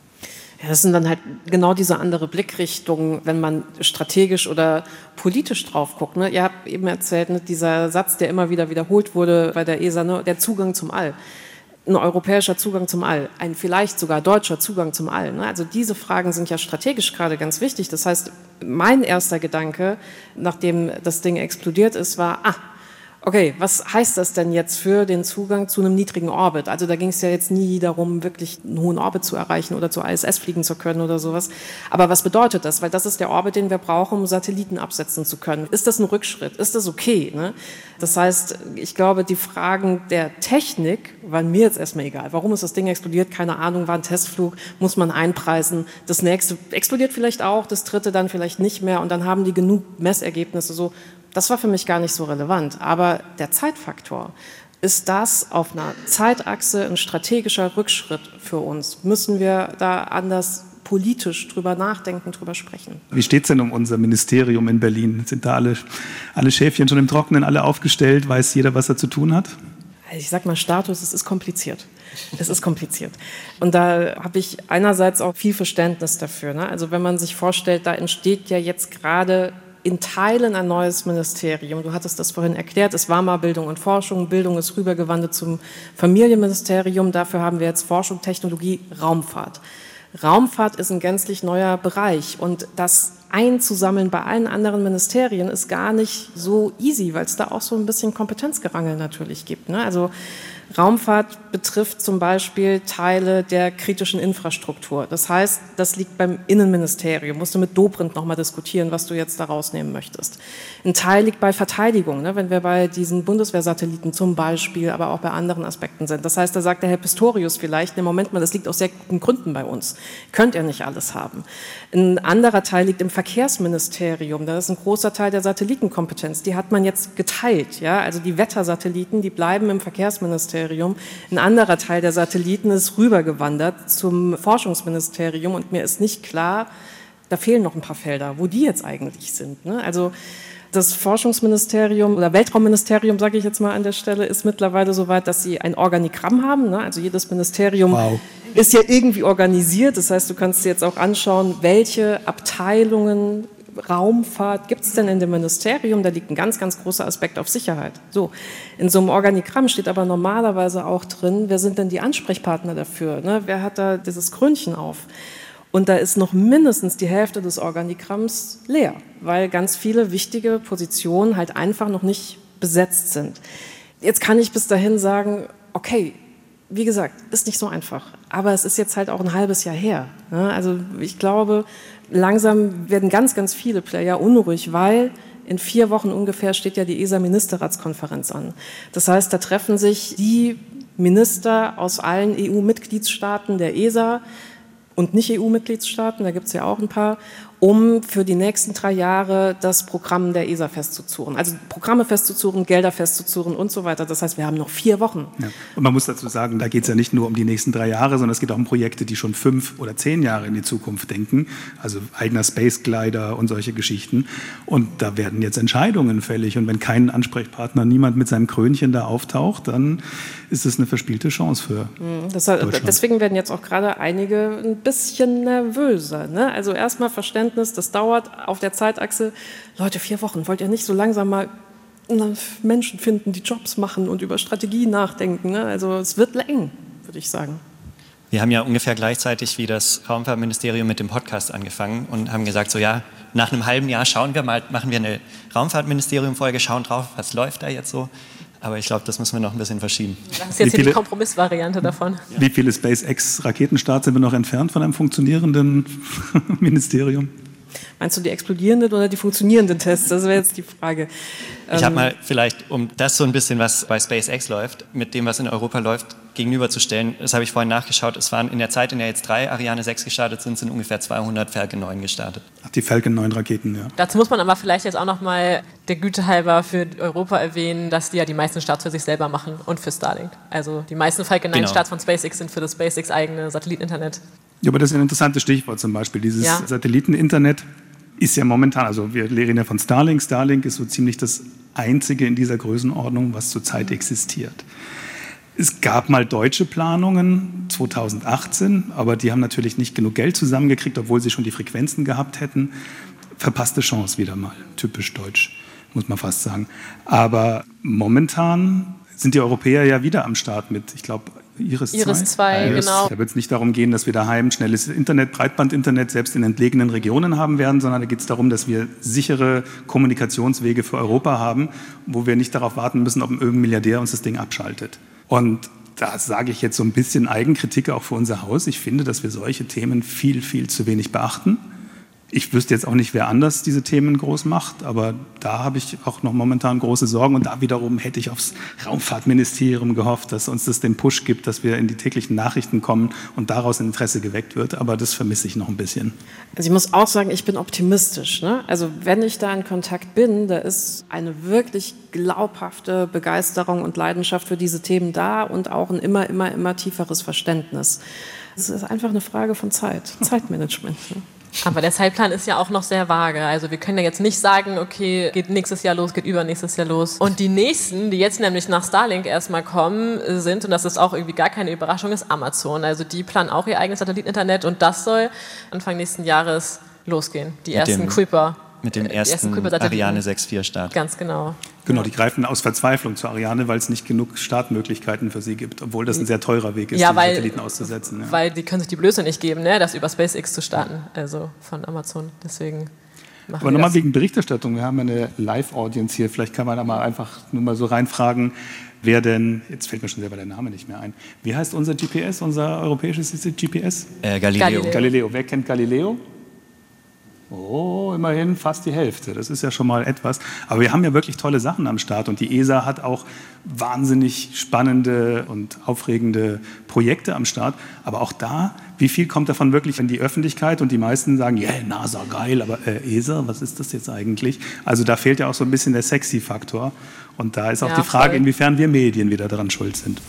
Ja, das sind dann halt genau diese andere Blickrichtungen, wenn man strategisch oder politisch drauf guckt. Ne? Ihr habt eben erzählt, ne, dieser Satz, der immer wieder wiederholt wurde bei der ESA, ne, der Zugang zum All. Ein europäischer Zugang zum All, ein vielleicht sogar deutscher Zugang zum All. Ne? Also diese Fragen sind ja strategisch gerade ganz wichtig. Das heißt, mein erster Gedanke, nachdem das Ding explodiert ist, war, okay, was heißt das denn jetzt für den Zugang zu einem niedrigen Orbit? Also da ging es ja jetzt nie darum, wirklich einen hohen Orbit zu erreichen oder zur ISS fliegen zu können oder sowas. Aber was bedeutet das? Weil das ist der Orbit, den wir brauchen, um Satelliten absetzen zu können. Ist das ein Rückschritt? Ist das okay? Ne? Das heißt, ich glaube, die Fragen der Technik waren mir jetzt erstmal egal. Warum ist das Ding explodiert? Keine Ahnung, war ein Testflug, muss man einpreisen. Das nächste explodiert vielleicht auch, das dritte dann vielleicht nicht mehr und dann haben die genug Messergebnisse so. Das war für mich gar nicht so relevant. Aber der Zeitfaktor, ist das auf einer Zeitachse ein strategischer Rückschritt für uns? Müssen wir da anders politisch drüber nachdenken, drüber sprechen? Wie steht es denn um unser Ministerium in Berlin? Sind da alle Schäfchen schon im Trockenen, alle aufgestellt? Weiß jeder, was er zu tun hat? Ich sag mal Status, es ist kompliziert. Es ist kompliziert. Und da habe ich einerseits auch viel Verständnis dafür. Ne? Also wenn man sich vorstellt, da entsteht ja jetzt gerade in Teilen ein neues Ministerium. Du hattest das vorhin erklärt, es war mal Bildung und Forschung. Bildung ist rübergewandert zum Familienministerium. Dafür haben wir jetzt Forschung, Technologie, Raumfahrt. Raumfahrt ist ein gänzlich neuer Bereich und das einzusammeln bei allen anderen Ministerien ist gar nicht so easy, weil es da auch so ein bisschen Kompetenzgerangel natürlich gibt. Ne? Also Raumfahrt betrifft zum Beispiel Teile der kritischen Infrastruktur. Das heißt, das liegt beim Innenministerium. Musst du mit Dobrindt nochmal diskutieren, was du jetzt da rausnehmen möchtest. Ein Teil liegt bei Verteidigung, ne? Wenn wir bei diesen Bundeswehrsatelliten zum Beispiel, aber auch bei anderen Aspekten sind. Das heißt, da sagt der Herr Pistorius vielleicht, ne, Moment mal, das liegt aus sehr guten Gründen bei uns. Könnt ihr nicht alles haben. Ein anderer Teil liegt im Verkehrsministerium. Da ist ein großer Teil der Satellitenkompetenz. Die hat man jetzt geteilt. Ja? Also die Wettersatelliten, die bleiben im Verkehrsministerium. Ein anderer Teil der Satelliten ist rübergewandert zum Forschungsministerium und mir ist nicht klar, da fehlen noch ein paar Felder, wo die jetzt eigentlich sind. Ne? Also das Forschungsministerium oder Weltraumministerium, sage ich jetzt mal an der Stelle, ist mittlerweile so weit, dass sie ein Organigramm haben. Ne? Also jedes Ministerium ist ja irgendwie organisiert. Das heißt, du kannst dir jetzt auch anschauen, welche Abteilungen Raumfahrt gibt es denn in dem Ministerium? Da liegt ein ganz, ganz großer Aspekt auf Sicherheit. So, in so einem Organigramm steht aber normalerweise auch drin, wer sind denn die Ansprechpartner dafür? Ne? Wer hat da dieses Krönchen auf? Und da ist noch mindestens die Hälfte des Organigramms leer, weil ganz viele wichtige Positionen halt einfach noch nicht besetzt sind. Jetzt kann ich bis dahin sagen, okay, wie gesagt, ist nicht so einfach. Aber es ist jetzt halt auch ein halbes Jahr her. Ne? Also ich glaube, langsam werden ganz, ganz viele Player unruhig, weil in 4 Wochen ungefähr steht ja die ESA-Ministerratskonferenz an. Das heißt, da treffen sich die Minister aus allen EU-Mitgliedstaaten der ESA und nicht EU-Mitgliedstaaten, da gibt es ja auch ein paar. um für die nächsten 3 Jahre das Programm der ESA festzuzurren. Also Programme festzuzurren, Gelder festzuzurren und so weiter. Das heißt, wir haben noch 4 Wochen. Ja. Und man muss dazu sagen, da geht es ja nicht nur um die nächsten 3 Jahre, sondern es geht auch um Projekte, die schon 5 oder 10 Jahre in die Zukunft denken. Also eigener Space Glider und solche Geschichten. Und da werden jetzt Entscheidungen fällig. Und wenn kein Ansprechpartner, niemand mit seinem Krönchen da auftaucht, dann ist es eine verspielte Chance für Deutschland. Deswegen werden jetzt auch gerade einige ein bisschen nervöser. Ne? Also erstmal Verständnis, das dauert auf der Zeitachse. Leute, 4 Wochen, wollt ihr nicht so langsam mal Menschen finden, die Jobs machen und über Strategie nachdenken? Ne? Also es wird eng, würde ich sagen. Wir haben ja ungefähr gleichzeitig wie das Raumfahrtministerium mit dem Podcast angefangen und haben gesagt, so ja, nach einem halben Jahr schauen wir mal, machen wir eine Raumfahrtministerium-Folge, schauen drauf, was läuft da jetzt so. Aber ich glaube, das müssen wir noch ein bisschen verschieben. Das ist jetzt hier die Kompromissvariante davon. Wie viele SpaceX-Raketenstarts sind wir noch entfernt von einem funktionierenden Ministerium? Meinst du die explodierenden oder die funktionierenden Tests? Das wäre jetzt die Frage. Ich habe mal vielleicht, um das so ein bisschen, was bei SpaceX läuft, mit dem, was in Europa läuft, gegenüberzustellen. Das habe ich vorhin nachgeschaut. Es waren in der Zeit, in der jetzt 3 Ariane 6 gestartet sind ungefähr 200 Falcon 9 gestartet. Ach, die Falcon 9 Raketen, ja. Dazu muss man aber vielleicht jetzt auch noch mal der Güte halber für Europa erwähnen, dass die ja die meisten Starts für sich selber machen und für Starlink. Also die meisten Falcon 9 Starts von SpaceX sind für das SpaceX eigene Satelliteninternet. Ja, aber das ist ein interessantes Stichwort zum Beispiel. Dieses Satelliteninternet ist ja momentan, also wir reden ja von Starlink. Starlink ist so ziemlich das einzige in dieser Größenordnung, was zurzeit existiert. Es gab mal deutsche Planungen 2018, aber die haben natürlich nicht genug Geld zusammengekriegt, obwohl sie schon die Frequenzen gehabt hätten. Verpasste Chance wieder mal, typisch deutsch, muss man fast sagen. Aber momentan sind die Europäer ja wieder am Start mit, ich glaube, Iris 2, genau. Da wird es nicht darum gehen, dass wir daheim schnelles Internet, Breitbandinternet selbst in entlegenen Regionen haben werden, sondern da geht es darum, dass wir sichere Kommunikationswege für Europa haben, wo wir nicht darauf warten müssen, ob irgendein Milliardär uns das Ding abschaltet. Und da sage ich jetzt so ein bisschen Eigenkritik auch für unser Haus. Ich finde, dass wir solche Themen viel, viel zu wenig beachten. Ich wüsste jetzt auch nicht, wer anders diese Themen groß macht, aber da habe ich auch noch momentan große Sorgen. Und da wiederum hätte ich aufs Raumfahrtministerium gehofft, dass uns das den Push gibt, dass wir in die täglichen Nachrichten kommen und daraus ein Interesse geweckt wird. Aber das vermisse ich noch ein bisschen. Also ich muss auch sagen, ich bin optimistisch. Ne? Also wenn ich da in Kontakt bin, da ist eine wirklich glaubhafte Begeisterung und Leidenschaft für diese Themen da und auch ein immer tieferes Verständnis. Es ist einfach eine Frage von Zeit, Zeitmanagement. Ne? Aber der Zeitplan ist ja auch noch sehr vage. Also wir können ja jetzt nicht sagen, okay, geht nächstes Jahr los, geht übernächstes Jahr los. Und die nächsten, die jetzt nämlich nach Starlink erstmal kommen, sind, und das ist auch irgendwie gar keine Überraschung, ist Amazon. Also die planen auch ihr eigenes Satelliteninternet und das soll Anfang nächsten Jahres losgehen. Die ersten Creeper. Mit dem ersten Ariane 6.4 Start. Ganz genau. Genau, die greifen aus Verzweiflung zu Ariane, weil es nicht genug Startmöglichkeiten für sie gibt, obwohl das ein sehr teurer Weg ist, die Satelliten auszusetzen. Ja. Weil die können sich die Blöße nicht geben, ne, das über SpaceX zu starten, also von Amazon. Deswegen machen Aber nochmal wegen Berichterstattung, wir haben eine Live-Audience hier, vielleicht kann man da mal einfach nur mal so reinfragen, wer denn, jetzt fällt mir schon selber der Name nicht mehr ein, wie heißt unser GPS, unser europäisches GPS? Galileo. Wer kennt Galileo? Oh, immerhin fast die Hälfte. Das ist ja schon mal etwas. Aber wir haben ja wirklich tolle Sachen am Start. Und die ESA hat auch wahnsinnig spannende und aufregende Projekte am Start. Aber auch da, wie viel kommt davon wirklich in die Öffentlichkeit? Und die meisten sagen, ja, NASA, geil, aber ESA, was ist das jetzt eigentlich? Also da fehlt ja auch so ein bisschen der Sexy-Faktor. Und da ist auch die Frage, inwiefern wir Medien wieder daran schuld sind.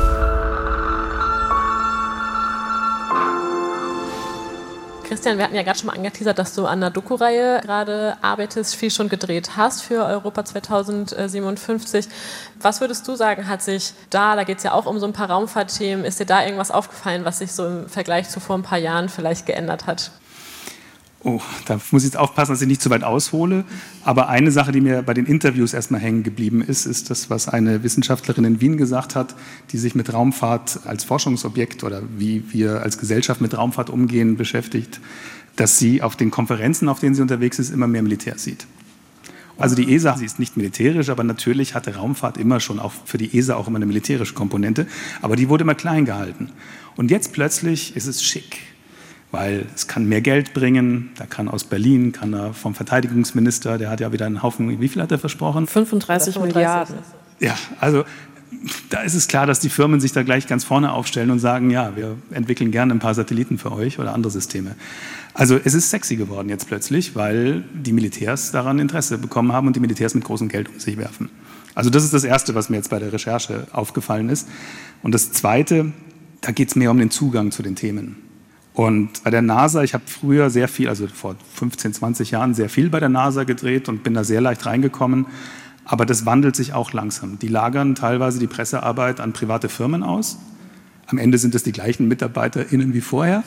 Christian, wir hatten ja gerade schon mal angeteasert, dass du an einer Doku-Reihe gerade arbeitest, viel schon gedreht hast für Europa 2057. Was würdest du sagen, hat sich da geht es ja auch um so ein paar Raumfahrtthemen, ist dir da irgendwas aufgefallen, was sich so im Vergleich zu vor ein paar Jahren vielleicht geändert hat? Oh, da muss ich jetzt aufpassen, dass ich nicht zu weit aushole. Aber eine Sache, die mir bei den Interviews erstmal hängen geblieben ist, ist das, was eine Wissenschaftlerin in Wien gesagt hat, die sich mit Raumfahrt als Forschungsobjekt oder wie wir als Gesellschaft mit Raumfahrt umgehen beschäftigt, dass sie auf den Konferenzen, auf denen sie unterwegs ist, immer mehr Militär sieht. Also die ESA, sie ist nicht militärisch, aber natürlich hatte Raumfahrt immer schon auch für die ESA auch immer eine militärische Komponente, aber die wurde immer klein gehalten. Und jetzt plötzlich ist es schick. Weil es kann mehr Geld bringen, da kann aus Berlin, kann er vom Verteidigungsminister, der hat ja wieder einen Haufen, wie viel hat er versprochen? 35 Milliarden. Ja, also da ist es klar, dass die Firmen sich da gleich ganz vorne aufstellen und sagen, ja, wir entwickeln gerne ein paar Satelliten für euch oder andere Systeme. Also es ist sexy geworden jetzt plötzlich, weil die Militärs daran Interesse bekommen haben und die Militärs mit großem Geld um sich werfen. Also das ist das Erste, was mir jetzt bei der Recherche aufgefallen ist. Und das Zweite, da geht es mehr um den Zugang zu den Themen. Und bei der NASA, ich habe früher sehr viel, also vor 15, 20 Jahren sehr viel bei der NASA gedreht und bin da sehr leicht reingekommen. Aber das wandelt sich auch langsam. Die lagern teilweise die Pressearbeit an private Firmen aus. Am Ende sind es die gleichen MitarbeiterInnen wie vorher.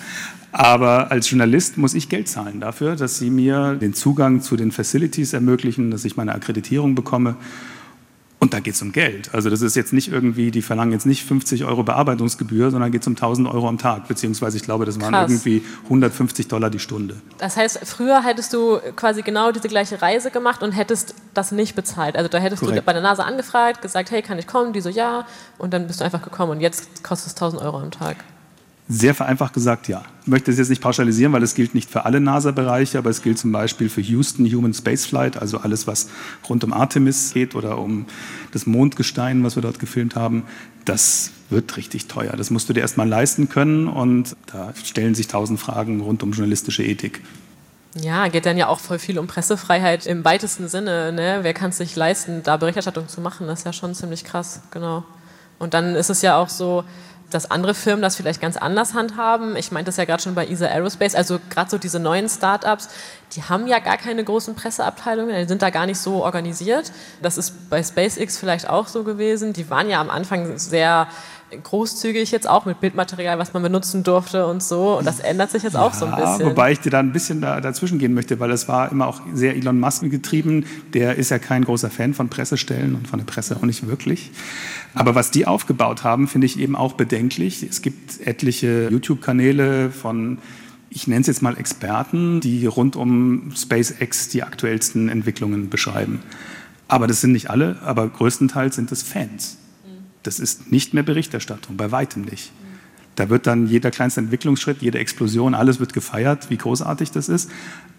Aber als Journalist muss ich Geld zahlen dafür, dass sie mir den Zugang zu den Facilities ermöglichen, dass ich meine Akkreditierung bekomme. Und da geht es um Geld. Also das ist jetzt nicht irgendwie, die verlangen jetzt nicht 50 € Bearbeitungsgebühr, sondern geht es um 1.000 € am Tag. Beziehungsweise ich glaube, das waren irgendwie $150 die Stunde. Das heißt, früher hättest du quasi genau diese gleiche Reise gemacht und hättest das nicht bezahlt. Also da hättest du bei der NASA angefragt, gesagt, hey, kann ich kommen? Die so, ja. Und dann bist du einfach gekommen. Und jetzt kostet es 1.000 € am Tag. Sehr vereinfacht gesagt, ja. Ich möchte es jetzt nicht pauschalisieren, weil es gilt nicht für alle NASA-Bereiche, aber es gilt zum Beispiel für Houston Human Spaceflight, also alles, was rund um Artemis geht oder um das Mondgestein, was wir dort gefilmt haben. Das wird richtig teuer. Das musst du dir erst mal leisten können und da stellen sich 1000 Fragen rund um journalistische Ethik. Ja, geht dann ja auch voll viel um Pressefreiheit im weitesten Sinne. Ne? Wer kann es sich leisten, da Berichterstattung zu machen? Das ist ja schon ziemlich krass, genau. Und dann ist es ja auch so, dass andere Firmen das vielleicht ganz anders handhaben. Ich meinte das ja gerade schon bei ESA Aerospace, also gerade so diese neuen Startups, die haben ja gar keine großen Presseabteilungen, die sind da gar nicht so organisiert. Das ist bei SpaceX vielleicht auch so gewesen. Die waren ja am Anfang sehr großzügig jetzt auch mit Bildmaterial, was man benutzen durfte und so. Und das ändert sich jetzt auch so ein bisschen. Wobei ich dir da ein bisschen dazwischen gehen möchte, weil es war immer auch sehr Elon Musk getrieben. Der ist ja kein großer Fan von Pressestellen und von der Presse auch nicht wirklich. Aber was die aufgebaut haben, finde ich eben auch bedenklich. Es gibt etliche YouTube-Kanäle von, ich nenne es jetzt mal Experten, die rund um SpaceX die aktuellsten Entwicklungen beschreiben. Aber das sind nicht alle, aber größtenteils sind es Fans. Das ist nicht mehr Berichterstattung, bei weitem nicht. Da wird dann jeder kleinste Entwicklungsschritt, jede Explosion, alles wird gefeiert, wie großartig das ist.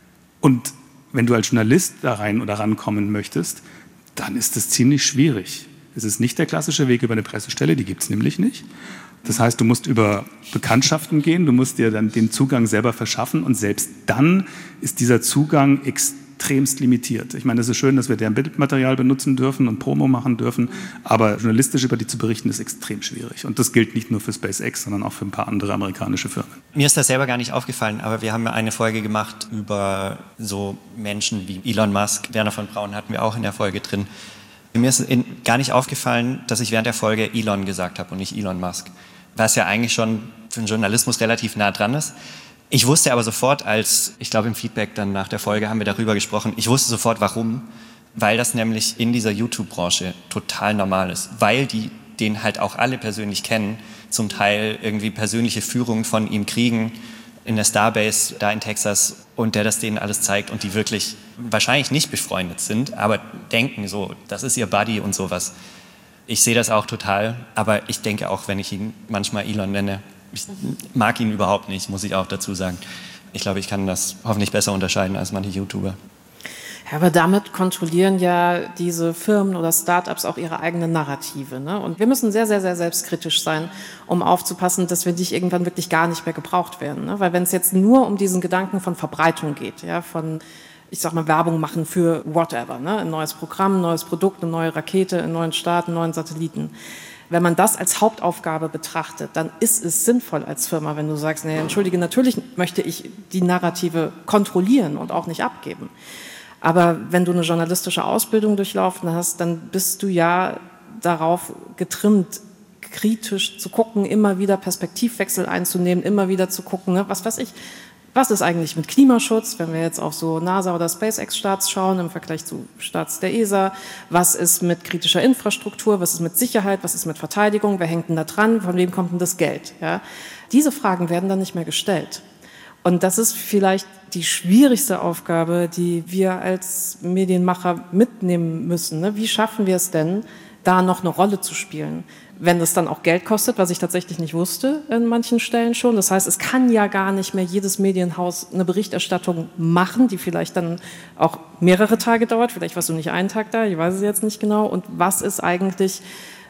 Und wenn du als Journalist da rein oder rankommen möchtest, dann ist das ziemlich schwierig. Es ist nicht der klassische Weg über eine Pressestelle, die gibt es nämlich nicht. Das heißt, du musst über Bekanntschaften gehen, du musst dir dann den Zugang selber verschaffen und selbst dann ist dieser Zugang extremst limitiert. Ich meine, es ist schön, dass wir deren Bildmaterial benutzen dürfen und Promo machen dürfen, aber journalistisch über die zu berichten ist extrem schwierig. Und das gilt nicht nur für SpaceX, sondern auch für ein paar andere amerikanische Firmen. Mir ist das selber gar nicht aufgefallen, aber wir haben eine Folge gemacht über so Menschen wie Elon Musk. Werner von Braun hatten wir auch in der Folge drin. Mir ist gar nicht aufgefallen, dass ich während der Folge Elon gesagt habe und nicht Elon Musk, was ja eigentlich schon für den Journalismus relativ nah dran ist. Ich wusste aber sofort, ich glaube im Feedback dann nach der Folge haben wir darüber gesprochen, ich wusste sofort warum, weil das nämlich in dieser YouTube-Branche total normal ist, weil die den halt auch alle persönlich kennen, zum Teil irgendwie persönliche Führungen von ihm kriegen in der Starbase da in Texas und der das denen alles zeigt und die wirklich wahrscheinlich nicht befreundet sind, aber denken so, das ist ihr Buddy und sowas. Ich sehe das auch total, aber ich denke auch, wenn ich ihn manchmal Elon nenne, ich mag ihn überhaupt nicht, muss ich auch dazu sagen. Ich glaube, ich kann das hoffentlich besser unterscheiden als manche YouTuber. Ja, aber damit kontrollieren ja diese Firmen oder Startups auch ihre eigene Narrative. Ne? Und wir müssen sehr, sehr, sehr selbstkritisch sein, um aufzupassen, dass wir nicht irgendwann wirklich gar nicht mehr gebraucht werden. Ne? Weil wenn es jetzt nur um diesen Gedanken von Verbreitung geht, ja, von, ich sag mal, Werbung machen für whatever, ne? Ein neues Programm, ein neues Produkt, eine neue Rakete, einen neuen Start, einen neuen Satelliten. Wenn man das als Hauptaufgabe betrachtet, dann ist es sinnvoll als Firma, wenn du sagst, nee, entschuldige, natürlich möchte ich die Narrative kontrollieren und auch nicht abgeben. Aber wenn du eine journalistische Ausbildung durchlaufen hast, dann bist du ja darauf getrimmt, kritisch zu gucken, immer wieder Perspektivwechsel einzunehmen, immer wieder zu gucken, ne, was weiß ich, was ist eigentlich mit Klimaschutz, wenn wir jetzt auf so NASA- oder SpaceX-Starts schauen, im Vergleich zu Starts der ESA, was ist mit kritischer Infrastruktur, was ist mit Sicherheit, was ist mit Verteidigung, wer hängt denn da dran, von wem kommt denn das Geld? Ja? Diese Fragen werden dann nicht mehr gestellt. Und das ist vielleicht die schwierigste Aufgabe, die wir als Medienmacher mitnehmen müssen. Ne? Wie schaffen wir es denn, da noch eine Rolle zu spielen? Wenn das dann auch Geld kostet, was ich tatsächlich nicht wusste in manchen Stellen schon. Das heißt, es kann ja gar nicht mehr jedes Medienhaus eine Berichterstattung machen, die vielleicht dann auch mehrere Tage dauert. Vielleicht warst du nicht einen Tag da, ich weiß es jetzt nicht genau. Und was ist eigentlich,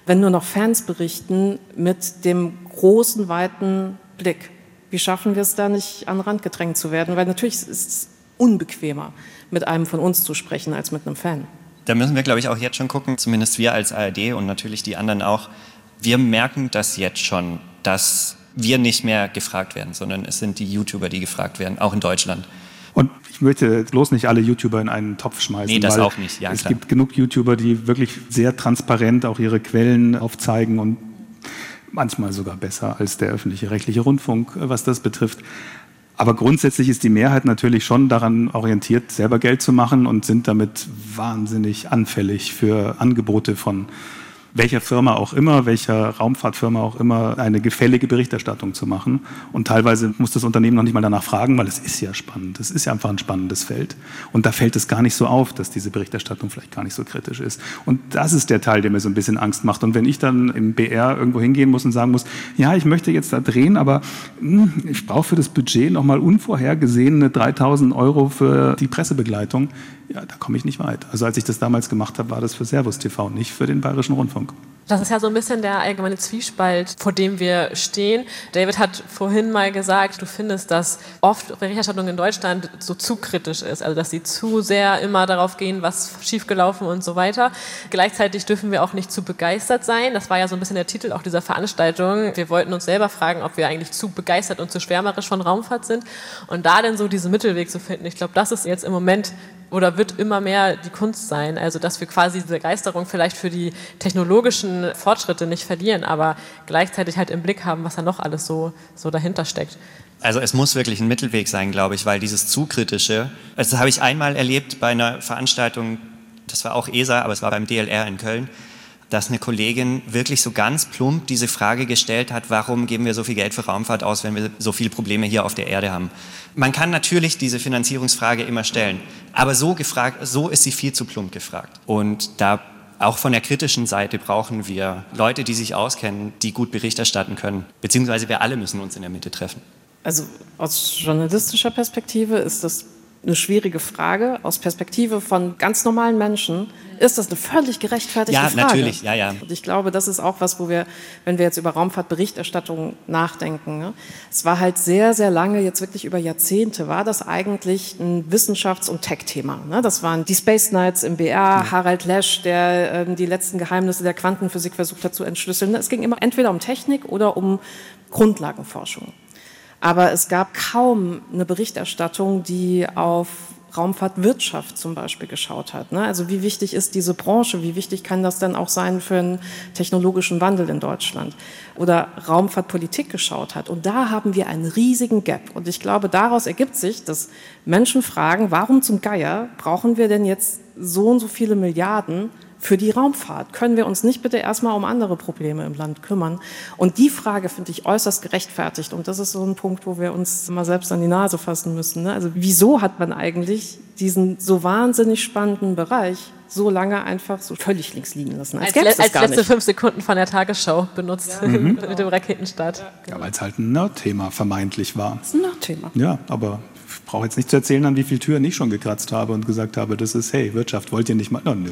wenn nur noch Fans berichten, mit dem großen, weiten Blick. Wie schaffen wir es da nicht, an den Rand gedrängt zu werden? Weil natürlich ist es unbequemer, mit einem von uns zu sprechen, als mit einem Fan. Da müssen wir, glaube ich, auch jetzt schon gucken, zumindest wir als ARD und natürlich die anderen auch. Wir merken das jetzt schon, dass wir nicht mehr gefragt werden, sondern es sind die YouTuber, die gefragt werden, auch in Deutschland. Und ich möchte bloß nicht alle YouTuber in einen Topf schmeißen. Nee, das weil auch nicht. Ja, es klar. gibt genug YouTuber, die wirklich sehr transparent auch ihre Quellen aufzeigen und manchmal sogar besser als der öffentlich-rechtliche Rundfunk, was das betrifft. Aber grundsätzlich ist die Mehrheit natürlich schon daran orientiert, selber Geld zu machen und sind damit wahnsinnig anfällig für Angebote von welcher Firma auch immer, welcher Raumfahrtfirma auch immer, eine gefällige Berichterstattung zu machen. Und teilweise muss das Unternehmen noch nicht mal danach fragen, weil es ist ja spannend. Es ist ja einfach ein spannendes Feld. Und da fällt es gar nicht so auf, dass diese Berichterstattung vielleicht gar nicht so kritisch ist. Und das ist der Teil, der mir so ein bisschen Angst macht. Und wenn ich dann im BR irgendwo hingehen muss und sagen muss, ja, ich möchte jetzt da drehen, aber ich brauche für das Budget nochmal unvorhergesehene 3.000 € für die Pressebegleitung, ja, da komme ich nicht weit. Also als ich das damals gemacht habe, war das für Servus TV, nicht für den Bayerischen Rundfunk. Das ist ja so ein bisschen der allgemeine Zwiespalt, vor dem wir stehen. David hat vorhin mal gesagt, du findest, dass oft Berichterstattung in Deutschland so zu kritisch ist, also dass sie zu sehr immer darauf gehen, was schiefgelaufen und so weiter. Gleichzeitig dürfen wir auch nicht zu begeistert sein. Das war ja so ein bisschen der Titel auch dieser Veranstaltung. Wir wollten uns selber fragen, ob wir eigentlich zu begeistert und zu schwärmerisch von Raumfahrt sind. Und da dann so diesen Mittelweg zu finden, ich glaube, das ist jetzt im Moment oder wird immer mehr die Kunst sein. Also dass wir quasi diese Begeisterung vielleicht für die technologischen Fortschritte nicht verlieren, aber gleichzeitig halt im Blick haben, was da noch alles so dahinter steckt. Also es muss wirklich ein Mittelweg sein, glaube ich, weil dieses zu kritische, das habe ich einmal erlebt bei einer Veranstaltung, das war auch ESA, aber es war beim DLR in Köln, dass eine Kollegin wirklich so ganz plump diese Frage gestellt hat, warum geben wir so viel Geld für Raumfahrt aus, wenn wir so viele Probleme hier auf der Erde haben. Man kann natürlich diese Finanzierungsfrage immer stellen, aber so ist sie viel zu plump gefragt. Und da auch von der kritischen Seite brauchen wir Leute, die sich auskennen, die gut Bericht erstatten können, beziehungsweise wir alle müssen uns in der Mitte treffen. Also aus journalistischer Perspektive ist das eine schwierige Frage. Aus Perspektive von ganz normalen Menschen ist das eine völlig gerechtfertigte Frage. Ja, natürlich, ja. Und ich glaube, das ist auch was, wo wir, wenn wir jetzt über Raumfahrtberichterstattung nachdenken, ne? Es war halt sehr, sehr lange, jetzt wirklich über Jahrzehnte, war das eigentlich ein Wissenschafts- und Tech-Thema. Ne? Das waren die Space Nights im BR, Harald Lesch, der die letzten Geheimnisse der Quantenphysik versucht hat zu entschlüsseln. Es ging immer entweder um Technik oder um Grundlagenforschung. Aber es gab kaum eine Berichterstattung, die auf Raumfahrtwirtschaft zum Beispiel geschaut hat. Ne? Also wie wichtig ist diese Branche? Wie wichtig kann das denn auch sein für einen technologischen Wandel in Deutschland? Oder Raumfahrtpolitik geschaut hat. Und da haben wir einen riesigen Gap. Und ich glaube, daraus ergibt sich, dass Menschen fragen, warum zum Geier brauchen wir denn jetzt so und so viele Milliarden für die Raumfahrt? Können wir uns nicht bitte erstmal um andere Probleme im Land kümmern? Und die Frage finde ich äußerst gerechtfertigt. Und das ist so ein Punkt, wo wir uns mal selbst an die Nase fassen müssen. Ne? Also wieso hat man eigentlich diesen so wahnsinnig spannenden Bereich so lange einfach so völlig links liegen lassen? Als letzte 5 Sekunden von der Tagesschau benutzt, mit dem Raketenstart. Ja, weil es halt ein Nerd-Thema vermeintlich war. Das ist ein Nerd-Thema. Ja, aber ich brauche jetzt nicht zu erzählen, an wie viele Türen ich schon gekratzt habe und gesagt habe, das ist, hey, Wirtschaft, wollt ihr nicht mal? No, nö.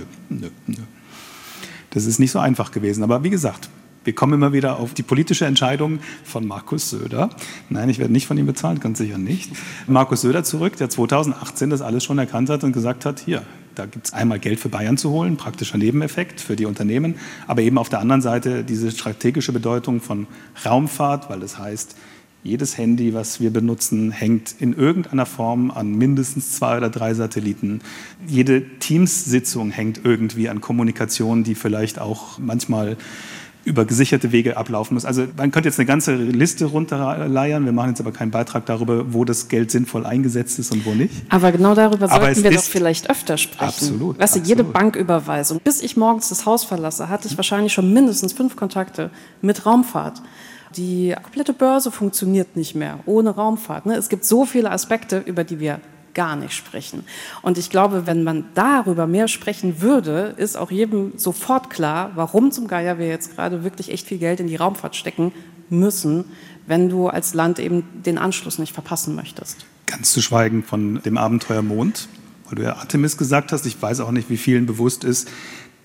Das ist nicht so einfach gewesen. Aber wie gesagt, wir kommen immer wieder auf die politische Entscheidung von Markus Söder. Nein, ich werde nicht von ihm bezahlt, ganz sicher nicht. Markus Söder zurück, der 2018 das alles schon erkannt hat und gesagt hat, hier, da gibt es einmal Geld für Bayern zu holen, praktischer Nebeneffekt für die Unternehmen, aber eben auf der anderen Seite diese strategische Bedeutung von Raumfahrt, weil das heißt, jedes Handy, was wir benutzen, hängt in irgendeiner Form an mindestens 2 oder 3 Satelliten. Jede Teams-Sitzung hängt irgendwie an Kommunikation, die vielleicht auch manchmal über gesicherte Wege ablaufen muss. Also man könnte jetzt eine ganze Liste runterleiern. Wir machen jetzt aber keinen Beitrag darüber, wo das Geld sinnvoll eingesetzt ist und wo nicht. Aber genau darüber sollten wir doch vielleicht öfter sprechen. Absolut. Weißt du, jede Banküberweisung. Bis ich morgens das Haus verlasse, hatte ich wahrscheinlich schon mindestens 5 Kontakte mit Raumfahrt. Die komplette Börse funktioniert nicht mehr ohne Raumfahrt. Ne? Es gibt so viele Aspekte, über die wir gar nicht sprechen. Und ich glaube, wenn man darüber mehr sprechen würde, ist auch jedem sofort klar, warum zum Geier wir jetzt gerade wirklich echt viel Geld in die Raumfahrt stecken müssen, wenn du als Land eben den Anschluss nicht verpassen möchtest. Ganz zu schweigen von dem Abenteuer Mond, weil du ja Artemis gesagt hast. Ich weiß auch nicht, wie vielen bewusst ist,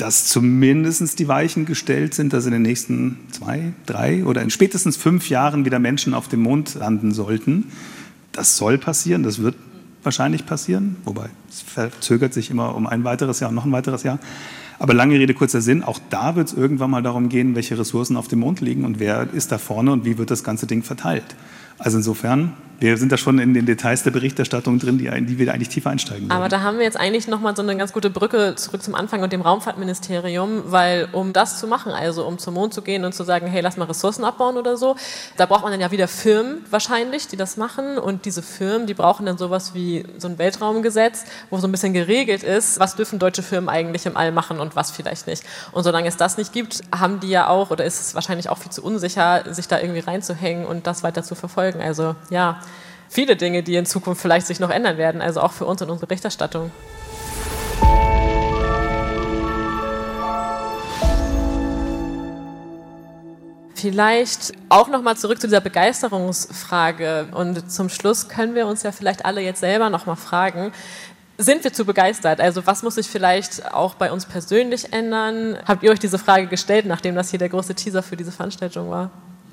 dass zumindest die Weichen gestellt sind, dass in den nächsten 2, 3 oder in spätestens 5 Jahren wieder Menschen auf dem Mond landen sollten. Das soll passieren, das wird wahrscheinlich passieren, wobei es verzögert sich immer um ein weiteres Jahr und noch ein weiteres Jahr. Aber lange Rede, kurzer Sinn, auch da wird es irgendwann mal darum gehen, welche Ressourcen auf dem Mond liegen und wer ist da vorne und wie wird das ganze Ding verteilt. Also insofern, wir sind da schon in den Details der Berichterstattung drin, die wir eigentlich tiefer einsteigen würden. Aber da haben wir jetzt eigentlich nochmal so eine ganz gute Brücke zurück zum Anfang und dem Raumfahrtministerium, weil um das zu machen, also um zum Mond zu gehen und zu sagen, hey, lass mal Ressourcen abbauen oder so, da braucht man dann ja wieder Firmen wahrscheinlich, die das machen, und diese Firmen, die brauchen dann sowas wie so ein Weltraumgesetz, wo so ein bisschen geregelt ist, was dürfen deutsche Firmen eigentlich im All machen und was vielleicht nicht. Und solange es das nicht gibt, haben die ja auch, oder ist es wahrscheinlich auch viel zu unsicher, sich da irgendwie reinzuhängen und das weiter zu verfolgen. Also ja, viele Dinge, die in Zukunft vielleicht sich noch ändern werden, also auch für uns und unsere Berichterstattung. Vielleicht auch nochmal zurück zu dieser Begeisterungsfrage, und zum Schluss können wir uns ja vielleicht alle jetzt selber nochmal fragen, sind wir zu begeistert? Also was muss sich vielleicht auch bei uns persönlich ändern? Habt ihr euch diese Frage gestellt, nachdem das hier der große Teaser für diese Veranstaltung war?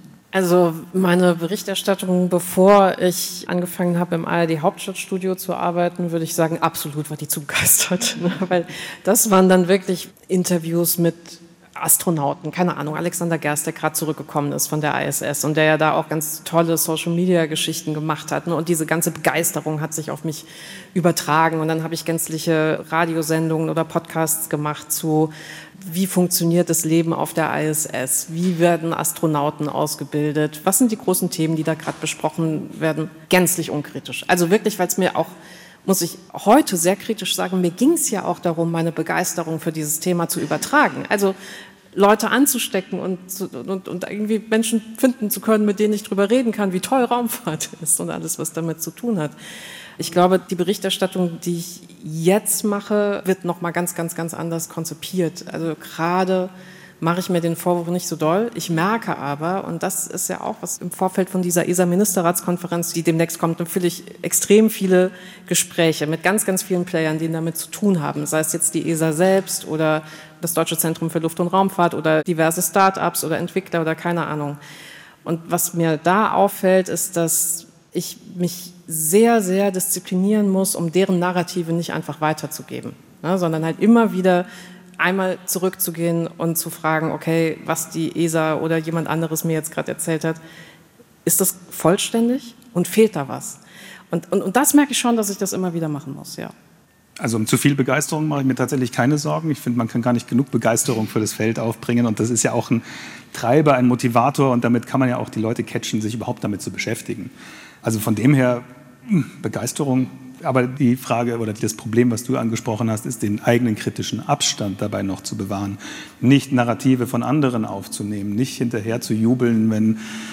Also meine Berichterstattung, bevor ich angefangen habe, im ARD-Hauptstadtstudio zu arbeiten, würde ich sagen, absolut war die zu begeistert. Weil das waren dann wirklich Interviews mit Astronauten, keine Ahnung, Alexander Gerst, der gerade zurückgekommen ist von der ISS und der ja da auch ganz tolle Social-Media-Geschichten gemacht hat. Und diese ganze Begeisterung hat sich auf mich übertragen. Und dann habe ich gänzliche Radiosendungen oder Podcasts gemacht zu, wie funktioniert das Leben auf der ISS, wie werden Astronauten ausgebildet, was sind die großen Themen, die da gerade besprochen werden, gänzlich unkritisch. Also wirklich, weil es mir auch, muss ich heute sehr kritisch sagen, mir ging es ja auch darum, meine Begeisterung für dieses Thema zu übertragen. Also Leute anzustecken und irgendwie Menschen finden zu können, mit denen ich drüber reden kann, wie toll Raumfahrt ist und alles, was damit zu tun hat. Ich glaube, die Berichterstattung, die ich jetzt mache, wird nochmal ganz, ganz, ganz anders konzipiert. Also gerade mache ich mir den Vorwurf nicht so doll. Ich merke aber, und das ist ja auch was im Vorfeld von dieser ESA-Ministerratskonferenz, die demnächst kommt, natürlich extrem viele Gespräche mit ganz, ganz vielen Playern, die damit zu tun haben. Sei es jetzt die ESA selbst oder das Deutsche Zentrum für Luft- und Raumfahrt oder diverse Start-ups oder Entwickler oder keine Ahnung. Und was mir da auffällt, ist, dass ich mich sehr, sehr disziplinieren muss, um deren Narrative nicht einfach weiterzugeben, ne, sondern halt immer wieder einmal zurückzugehen und zu fragen, okay, was die ESA oder jemand anderes mir jetzt gerade erzählt hat, ist das vollständig und fehlt da was? Und das merke ich schon, dass ich das immer wieder machen muss, ja. Also um zu viel Begeisterung mache ich mir tatsächlich keine Sorgen. Ich finde, man kann gar nicht genug Begeisterung für das Feld aufbringen. Und das ist ja auch ein Treiber, ein Motivator. Und damit kann man ja auch die Leute catchen, sich überhaupt damit zu beschäftigen. Also von dem her, Begeisterung. Aber die Frage oder das Problem, was du angesprochen hast, ist, den eigenen kritischen Abstand dabei noch zu bewahren. Nicht Narrative von anderen aufzunehmen, nicht hinterher zu jubeln, wenn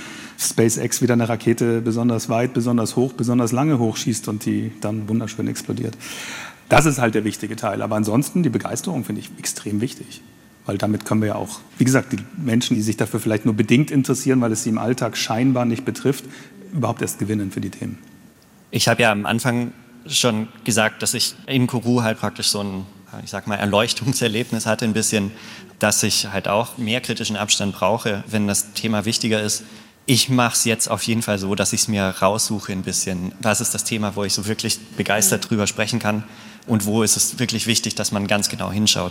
SpaceX wieder eine Rakete besonders weit, besonders hoch, besonders lange hochschießt und die dann wunderschön explodiert. Das ist halt der wichtige Teil. Aber ansonsten, die Begeisterung finde ich extrem wichtig. Weil damit können wir ja auch, wie gesagt, die Menschen, die sich dafür vielleicht nur bedingt interessieren, weil es sie im Alltag scheinbar nicht betrifft, überhaupt erst gewinnen für die Themen. Ich habe ja am Anfang schon gesagt, dass ich in Kourou halt praktisch so ein, ich sag mal, Erleuchtungserlebnis hatte, ein bisschen, dass ich halt auch mehr kritischen Abstand brauche, wenn das Thema wichtiger ist. Ich mache es jetzt auf jeden Fall so, dass ich es mir raussuche ein bisschen. Was ist das Thema, wo ich so wirklich begeistert drüber sprechen kann und wo ist es wirklich wichtig, dass man ganz genau hinschaut.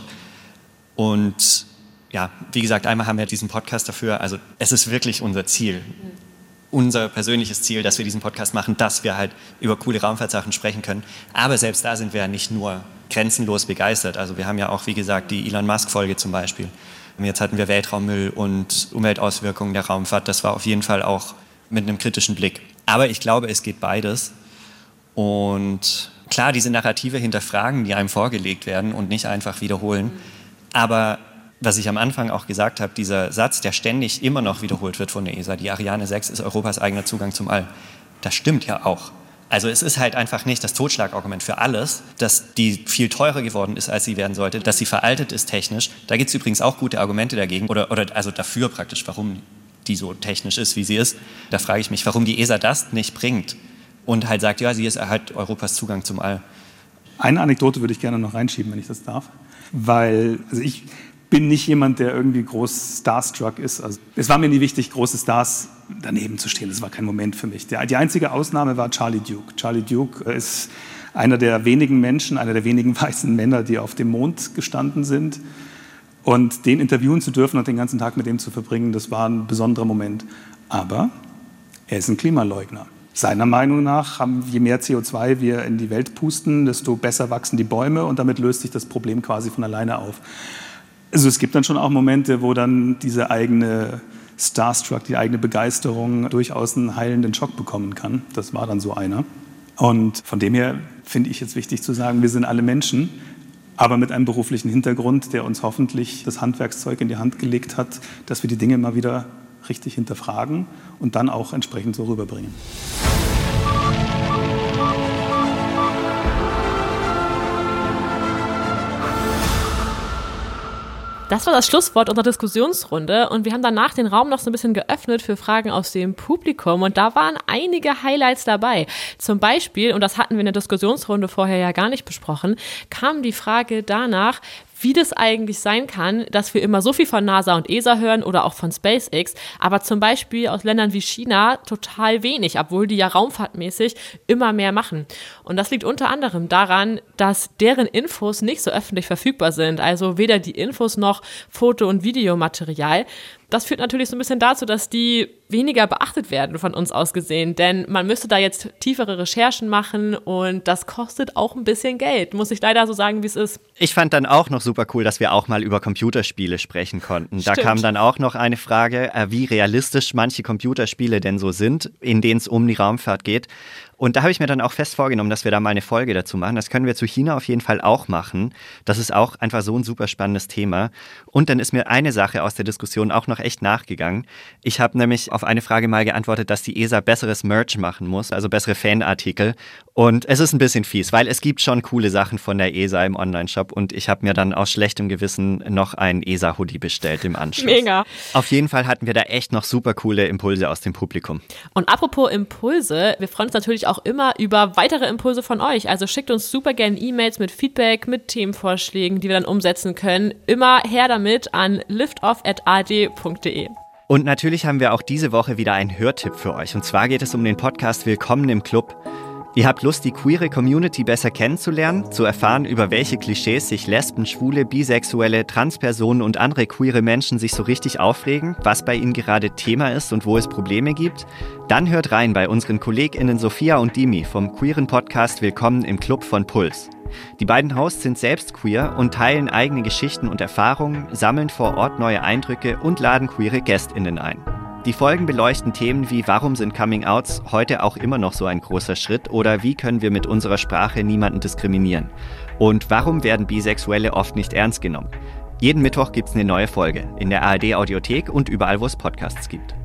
Und ja, wie gesagt, einmal haben wir diesen Podcast dafür, also es ist wirklich unser Ziel, unser persönliches Ziel, dass wir diesen Podcast machen, dass wir halt über coole Raumfahrtsachen sprechen können. Aber selbst da sind wir ja nicht nur grenzenlos begeistert. Also wir haben ja auch, wie gesagt, die Elon Musk-Folge zum Beispiel. Jetzt hatten wir Weltraummüll und Umweltauswirkungen der Raumfahrt. Das war auf jeden Fall auch mit einem kritischen Blick. Aber ich glaube, es geht beides. Und klar, diese Narrative hinterfragen, die einem vorgelegt werden und nicht einfach wiederholen. Aber was ich am Anfang auch gesagt habe, dieser Satz, der ständig immer noch wiederholt wird von der ESA, die Ariane 6 ist Europas eigener Zugang zum All, das stimmt ja auch. Also es ist halt einfach nicht das Totschlagargument für alles, dass die viel teurer geworden ist, als sie werden sollte, dass sie veraltet ist technisch. Da gibt es übrigens auch gute Argumente dagegen, oder also dafür praktisch, warum die so technisch ist, wie sie ist. Da frage ich mich, warum die ESA das nicht bringt und halt sagt, ja, sie ist halt Europas Zugang zum All. Eine Anekdote würde ich gerne noch reinschieben, wenn ich das darf. weil ich bin nicht jemand, der irgendwie groß starstruck ist. Also, es war mir nie wichtig, große Stars daneben zu stehen. Das war kein Moment für mich. Die einzige Ausnahme war Charlie Duke. Charlie Duke ist einer der wenigen Menschen, einer der wenigen weißen Männer, die auf dem Mond gestanden sind. Und den interviewen zu dürfen und den ganzen Tag mit dem zu verbringen, das war ein besonderer Moment. Aber er ist ein Klimaleugner. Seiner Meinung nach, je mehr CO2 wir in die Welt pusten, desto besser wachsen die Bäume und damit löst sich das Problem quasi von alleine auf. Also es gibt dann schon auch Momente, wo dann diese eigene Starstruck, die eigene Begeisterung durchaus einen heilenden Schock bekommen kann. Das war dann so einer. Und von dem her finde ich jetzt wichtig zu sagen, wir sind alle Menschen, aber mit einem beruflichen Hintergrund, der uns hoffentlich das Handwerkszeug in die Hand gelegt hat, dass wir die Dinge mal wieder richtig hinterfragen und dann auch entsprechend so rüberbringen. Das war das Schlusswort unserer Diskussionsrunde und wir haben danach den Raum noch so ein bisschen geöffnet für Fragen aus dem Publikum und da waren einige Highlights dabei. Zum Beispiel, und das hatten wir in der Diskussionsrunde vorher ja gar nicht besprochen, kam die Frage danach, wie das eigentlich sein kann, dass wir immer so viel von NASA und ESA hören oder auch von SpaceX, aber zum Beispiel aus Ländern wie China total wenig, obwohl die ja raumfahrtmäßig immer mehr machen. Und das liegt unter anderem daran, dass deren Infos nicht so öffentlich verfügbar sind, also weder die Infos noch Foto- und Videomaterial. Das führt natürlich so ein bisschen dazu, dass die weniger beachtet werden von uns aus gesehen, denn man müsste da jetzt tiefere Recherchen machen und das kostet auch ein bisschen Geld, muss ich leider so sagen, wie es ist. Ich fand dann auch noch super cool, dass wir auch mal über Computerspiele sprechen konnten. Stimmt. Da kam dann auch noch eine Frage, wie realistisch manche Computerspiele denn so sind, in denen es um die Raumfahrt geht. Und da habe ich mir dann auch fest vorgenommen, dass wir da mal eine Folge dazu machen. Das können wir zu China auf jeden Fall auch machen. Das ist auch einfach so ein super spannendes Thema. Und dann ist mir eine Sache aus der Diskussion auch noch echt nachgegangen. Ich habe nämlich auf eine Frage mal geantwortet, dass die ESA besseres Merch machen muss, also bessere Fanartikel. Und es ist ein bisschen fies, weil es gibt schon coole Sachen von der ESA im Onlineshop und ich habe mir dann aus schlechtem Gewissen noch einen ESA-Hoodie bestellt im Anschluss. Mega. Auf jeden Fall hatten wir da echt noch super coole Impulse aus dem Publikum. Und apropos Impulse, wir freuen uns natürlich auch immer über weitere Impulse von euch. Also schickt uns super gerne E-Mails mit Feedback, mit Themenvorschlägen, die wir dann umsetzen können. Immer her damit an liftoff@ard.de. Und natürlich haben wir auch diese Woche wieder einen Hörtipp für euch. Und zwar geht es um den Podcast Willkommen im Club. Ihr habt Lust, die queere Community besser kennenzulernen, zu erfahren, über welche Klischees sich Lesben, Schwule, Bisexuelle, Transpersonen und andere queere Menschen sich so richtig aufregen, was bei ihnen gerade Thema ist und wo es Probleme gibt? Dann hört rein bei unseren KollegInnen Sophia und Dimi vom queeren Podcast Willkommen im Club von Puls. Die beiden Hosts sind selbst queer und teilen eigene Geschichten und Erfahrungen, sammeln vor Ort neue Eindrücke und laden queere GästInnen ein. Die Folgen beleuchten Themen wie, warum sind Coming-Outs heute auch immer noch so ein großer Schritt oder wie können wir mit unserer Sprache niemanden diskriminieren? Und warum werden Bisexuelle oft nicht ernst genommen? Jeden Mittwoch gibt's eine neue Folge in der ARD-Audiothek und überall, wo es Podcasts gibt.